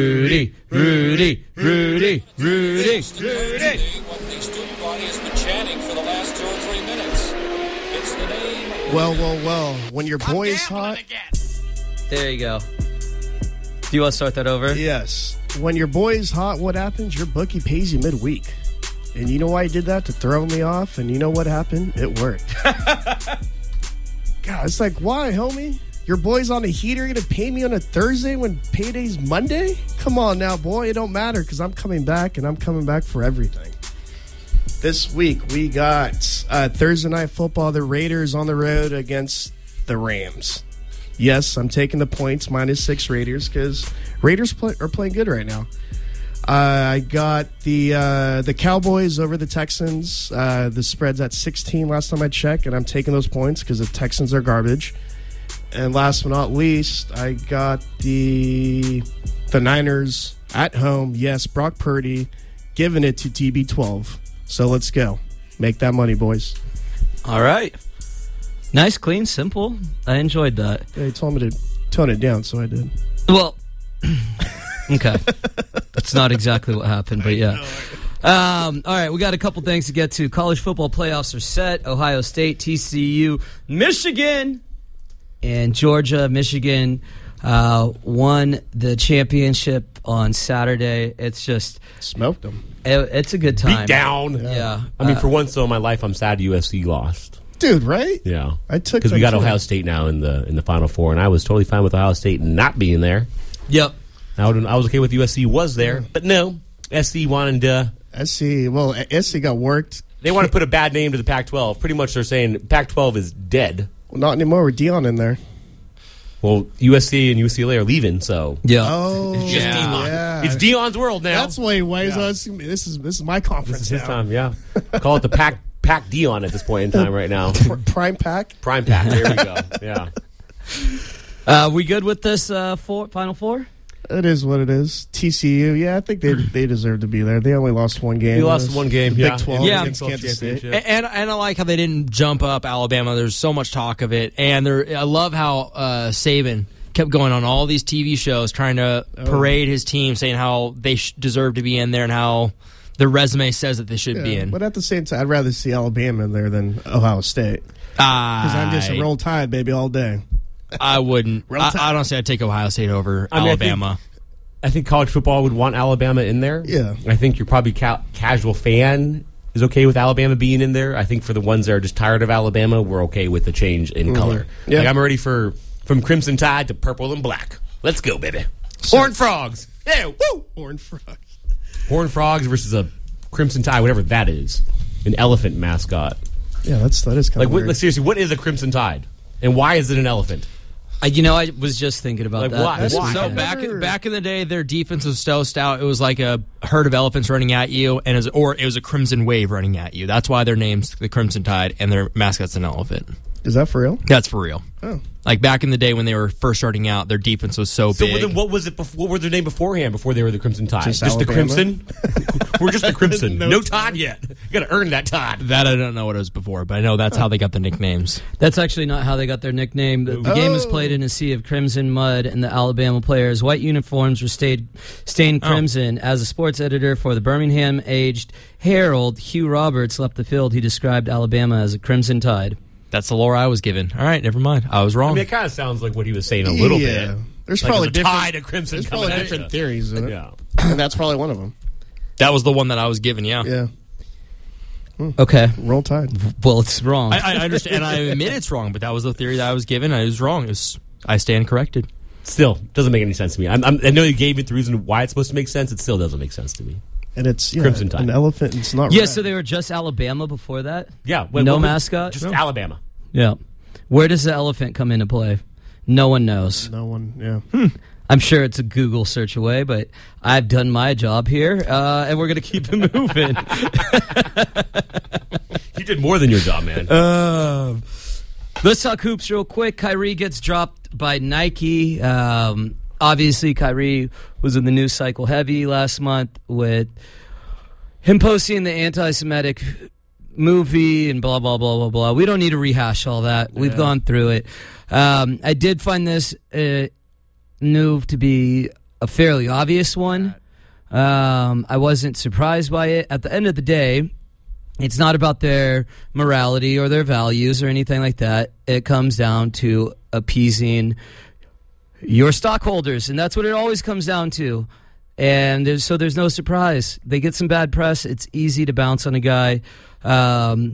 [SPEAKER 8] student body has been chanting for the last 2 or 3 minutes. It's the name.
[SPEAKER 3] Well. When your boy is hot.
[SPEAKER 2] There you go. Do you want to start that over?
[SPEAKER 3] Yes. When your boy is hot, what happens? Your bookie pays you midweek. And you know why he did that? To throw me off. And you know what happened? It worked. God, it's like, why, homie? Your boy's on a heater, going to pay me on a Thursday when payday's Monday? Come on now, boy. It don't matter because I'm coming back, and I'm coming back for everything. This week, we got Thursday Night Football, the Raiders on the road against the Rams. Yes, I'm taking the points, -6 Raiders, because Raiders are playing good right now. I got the Cowboys over the Texans. The spread's at 16 last time I checked, and I'm taking those points because the Texans are garbage. And last but not least, I got the Niners at home. Yes, Brock Purdy giving it to TB12. So let's go. Make that money, boys.
[SPEAKER 2] All right. Nice, clean, simple. I enjoyed that.
[SPEAKER 3] They told me to tone it down, so I did.
[SPEAKER 2] Well, okay. That's not exactly what happened, but yeah. All right, we got a couple things to get to. College football playoffs are set. Ohio State, TCU, Michigan, and Georgia. Michigan won the championship on Saturday. It's just
[SPEAKER 3] smoked them.
[SPEAKER 2] It's a good time.
[SPEAKER 1] Beat down.
[SPEAKER 2] Yeah.
[SPEAKER 1] I mean, for once though in my life, I'm sad USC lost.
[SPEAKER 3] Dude, right?
[SPEAKER 1] Yeah.
[SPEAKER 3] I took
[SPEAKER 1] because we got Ohio State now in the Final Four, and I was totally fine with Ohio State not being there.
[SPEAKER 2] Yep.
[SPEAKER 1] I was okay with USC was there, but no, SC wanted to.
[SPEAKER 3] SC got worked.
[SPEAKER 1] They want to put a bad name to the Pac-12. Pretty much, they're saying Pac-12 is dead.
[SPEAKER 3] Well, not anymore with Deion in there.
[SPEAKER 1] Well, USC and UCLA are leaving, so
[SPEAKER 2] yeah.
[SPEAKER 3] Oh,
[SPEAKER 1] it's just Deion. Yeah. It's Deion's world now.
[SPEAKER 3] This is my conference.
[SPEAKER 1] This is his time. Yeah, call it the Pack Dion at this point in time right now.
[SPEAKER 3] Prime Pack?
[SPEAKER 1] Prime Pack. There we go. Yeah.
[SPEAKER 2] We good with this Final Four?
[SPEAKER 3] It is what it is. TCU, yeah, I think they deserve to be there. They only lost one game.
[SPEAKER 1] They lost one game,
[SPEAKER 3] Big 12
[SPEAKER 4] Yeah.
[SPEAKER 3] against Kansas State.
[SPEAKER 4] And I like how they didn't jump up Alabama. There's so much talk of it, and I love how Saban kept going on all these TV shows trying to parade his team, saying how they deserve to be in there and how their resume says that they should be in.
[SPEAKER 3] But at the same time, I'd rather see Alabama in there than Ohio State. Because I'm just a Roll Tide, baby, all day.
[SPEAKER 4] I wouldn't. I don't say I'd take Ohio State over Alabama.
[SPEAKER 1] I think college football would want Alabama in there.
[SPEAKER 3] Yeah.
[SPEAKER 1] I think you're probably casual fan is okay with Alabama being in there. I think for the ones that are just tired of Alabama, we're okay with the change in color.
[SPEAKER 3] Yeah.
[SPEAKER 1] Like I'm ready from Crimson Tide to purple and black. Let's go, baby. Horned Frogs. Yeah, woo!
[SPEAKER 3] Horned Frogs.
[SPEAKER 1] Horned Frogs versus a Crimson Tide, whatever that is. An elephant mascot.
[SPEAKER 3] Yeah, that is kind of weird.
[SPEAKER 1] Seriously, what is a Crimson Tide? And why is it an elephant?
[SPEAKER 2] I was just thinking about that.
[SPEAKER 1] Why?
[SPEAKER 4] So back in the day, their defense was so stout. It was like a herd of elephants running at you, or it was a crimson wave running at you. That's why their name's the Crimson Tide, and their mascot's an elephant.
[SPEAKER 3] Is that for real?
[SPEAKER 4] That's for real.
[SPEAKER 3] Oh.
[SPEAKER 4] Like back in the day when they were first starting out, their defense was so big.
[SPEAKER 1] So then what was it? What were their name beforehand? Before they were the Crimson Tide?
[SPEAKER 3] Just
[SPEAKER 1] the
[SPEAKER 3] Alabama?
[SPEAKER 1] Crimson. We're just the Crimson. No Tide yet. You got to earn that Tide.
[SPEAKER 4] That I don't know what it was before, but I know that's how they got the nicknames.
[SPEAKER 2] That's actually not how they got their nickname. The game was played in a sea of crimson mud, and the Alabama players' white uniforms were stained crimson. As a sports editor for the Birmingham-aged Herald, Hugh Roberts left the field. He described Alabama as a Crimson Tide.
[SPEAKER 4] That's the lore I was given. All right, never mind. I was wrong.
[SPEAKER 1] I mean, it kind of sounds like what he was saying a little bit.
[SPEAKER 3] There's
[SPEAKER 1] like
[SPEAKER 3] probably
[SPEAKER 1] Tide of Crimson.
[SPEAKER 3] There's probably different theories in it.
[SPEAKER 1] Yeah.
[SPEAKER 3] And that's probably one of them.
[SPEAKER 4] That was the one that I was given, yeah.
[SPEAKER 3] Yeah.
[SPEAKER 2] Okay.
[SPEAKER 3] Roll Tide.
[SPEAKER 2] Well, it's wrong.
[SPEAKER 4] I understand, and I admit it's wrong, but that was the theory that I was given. I was wrong. I stand corrected.
[SPEAKER 1] Still, doesn't make any sense to me. I know you gave me the reason why it's supposed to make sense. It still doesn't make sense to me.
[SPEAKER 3] And it's
[SPEAKER 1] Crimson Tide.
[SPEAKER 3] An elephant. And it's not
[SPEAKER 2] Yeah,
[SPEAKER 3] red.
[SPEAKER 2] so they were just Alabama before that?
[SPEAKER 1] Yeah.
[SPEAKER 2] No mascot?
[SPEAKER 1] Just Alabama.
[SPEAKER 2] Yeah. Where does the elephant come into play? No one knows.
[SPEAKER 3] No one, yeah.
[SPEAKER 2] I'm sure it's a Google search away, but I've done my job here, and we're going to keep it moving.
[SPEAKER 1] You did more than your job, man.
[SPEAKER 2] Let's talk hoops real quick. Kyrie gets dropped by Nike. Obviously, Kyrie was in the news cycle heavy last month with him posting the anti-Semitic movie and blah, blah, blah, blah, blah. We don't need to rehash all that. We've gone through it. I did find this move to be a fairly obvious one. I wasn't surprised by it. At the end of the day, it's not about their morality or their values or anything like that. It comes down to appeasing your stockholders, and that's what it always comes down to. And so there's no surprise. They get some bad press. It's easy to bounce on a guy. And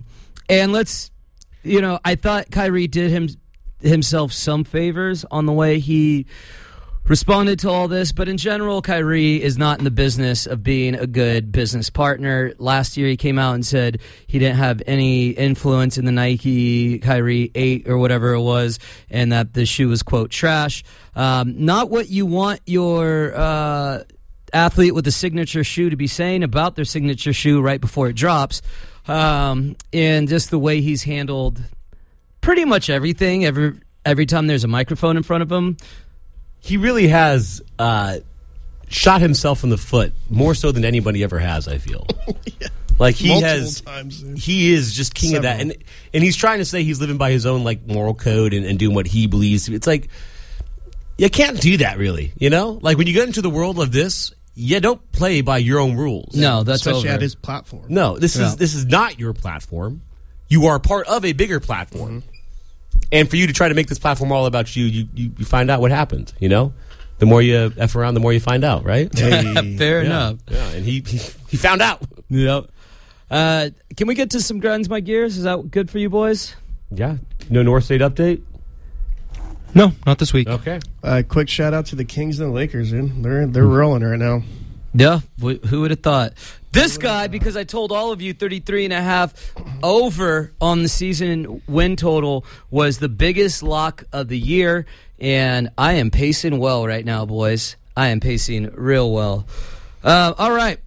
[SPEAKER 2] I thought Kyrie did himself some favors on the way he responded to all this, but in general, Kyrie is not in the business of being a good business partner. Last year, he came out and said he didn't have any influence in the Nike Kyrie 8 or whatever it was, and that the shoe was, quote, trash. Not what you want your athlete with a signature shoe to be saying about their signature shoe right before it drops, and just the way he's handled pretty much everything. Every time there's a microphone in front of him,
[SPEAKER 1] he really has shot himself in the foot more so than anybody ever has, I feel.
[SPEAKER 3] Yeah.
[SPEAKER 1] Like he
[SPEAKER 3] Multiple
[SPEAKER 1] has
[SPEAKER 3] times.
[SPEAKER 1] He is just king of that, and he's trying to say he's living by his own like moral code and doing what he believes. It's like you can't do that, really. Like when you get into the world of this, you don't play by your own rules.
[SPEAKER 2] No, that's
[SPEAKER 3] especially
[SPEAKER 2] over.
[SPEAKER 3] at his platform.
[SPEAKER 1] No, this is not your platform. You are part of a bigger platform.
[SPEAKER 3] Mm-hmm.
[SPEAKER 1] And for you to try to make this platform all about you find out what happens, The more you F around, the more you find out, right?
[SPEAKER 3] Hey.
[SPEAKER 2] Fair enough.
[SPEAKER 1] Yeah, and he found out.
[SPEAKER 2] Yep. Can we get to some Grinds My Gears? Is that good for you boys?
[SPEAKER 1] Yeah. No North State update?
[SPEAKER 4] No, not this week.
[SPEAKER 1] Okay.
[SPEAKER 3] Quick shout out to the Kings and the Lakers, dude. They're rolling right now.
[SPEAKER 2] Yeah, who would have thought? This guy, because I told all of you 33.5 over on the season win total was the biggest lock of the year, and I am pacing well right now, boys. I am pacing real well. All right,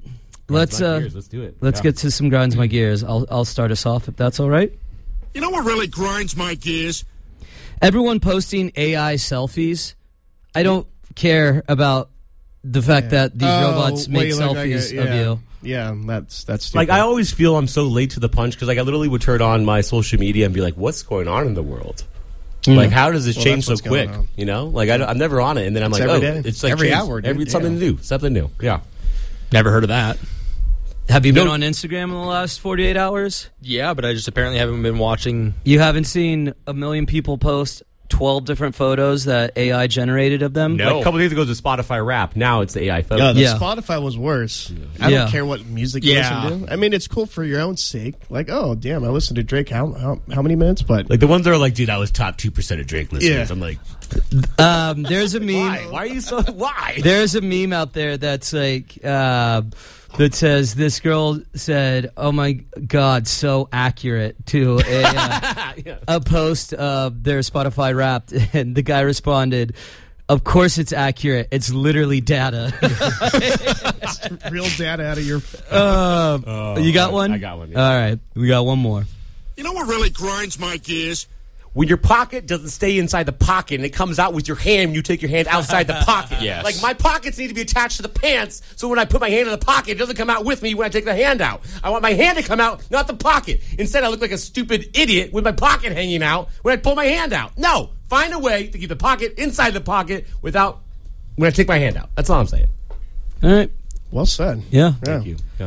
[SPEAKER 2] let's
[SPEAKER 1] do it.
[SPEAKER 2] Let's get to some grinds my gears. I'll start us off if that's all right.
[SPEAKER 10] You know what really grinds my gears?
[SPEAKER 2] Everyone posting AI selfies. I don't care about the fact that these robots make selfies of you.
[SPEAKER 3] Yeah, that's stupid.
[SPEAKER 1] Like, I always feel I'm so late to the punch because, like, I literally would turn on my social media and be like, "What's going on in the world? Like, how does this change so quick? You know, like, I'm never on it, and then I'm like,
[SPEAKER 3] every day.
[SPEAKER 1] It's like
[SPEAKER 3] every hour,
[SPEAKER 1] something new. Yeah,
[SPEAKER 4] never heard of that.
[SPEAKER 2] Have you been on Instagram in the last 48 hours?
[SPEAKER 4] Yeah, but I just apparently haven't been watching.
[SPEAKER 2] You haven't seen a million people post 12 different photos that AI generated of them?
[SPEAKER 1] No. Like a couple days ago, it was a Spotify rap. Now it's the AI photo.
[SPEAKER 3] Spotify was worse. I don't care what music you listen to. I mean, it's cool for your own sake. Like, oh, damn, I listened to Drake how many minutes? But
[SPEAKER 1] like the ones that are like, dude, I was top 2% of Drake listeners. I'm like...
[SPEAKER 2] there's a meme.
[SPEAKER 1] Why are you so... Why?
[SPEAKER 2] There's a meme out there that's like... that says this girl said, "Oh my God, so accurate" to a post of their Spotify Wrapped, and the guy responded, "Of course it's accurate. It's literally data."
[SPEAKER 3] It's real data out of your.
[SPEAKER 2] You got one?
[SPEAKER 1] I got one. Yeah.
[SPEAKER 2] All right, we got one more.
[SPEAKER 10] You know what really grinds my gears?
[SPEAKER 1] When your pocket doesn't stay inside the pocket and it comes out with your hand, you take your hand outside the pocket.
[SPEAKER 6] Yes.
[SPEAKER 1] Like, my pockets need to be attached to the pants, so when I put my hand in the pocket, it doesn't come out with me when I take the hand out. I want my hand to come out, not the pocket. Instead, I look like a stupid idiot with my pocket hanging out when I pull my hand out. No! Find a way to keep the pocket inside the pocket without when I take my hand out. That's all I'm saying.
[SPEAKER 2] All right.
[SPEAKER 3] Well said.
[SPEAKER 2] Yeah.
[SPEAKER 1] Thank you. Yeah.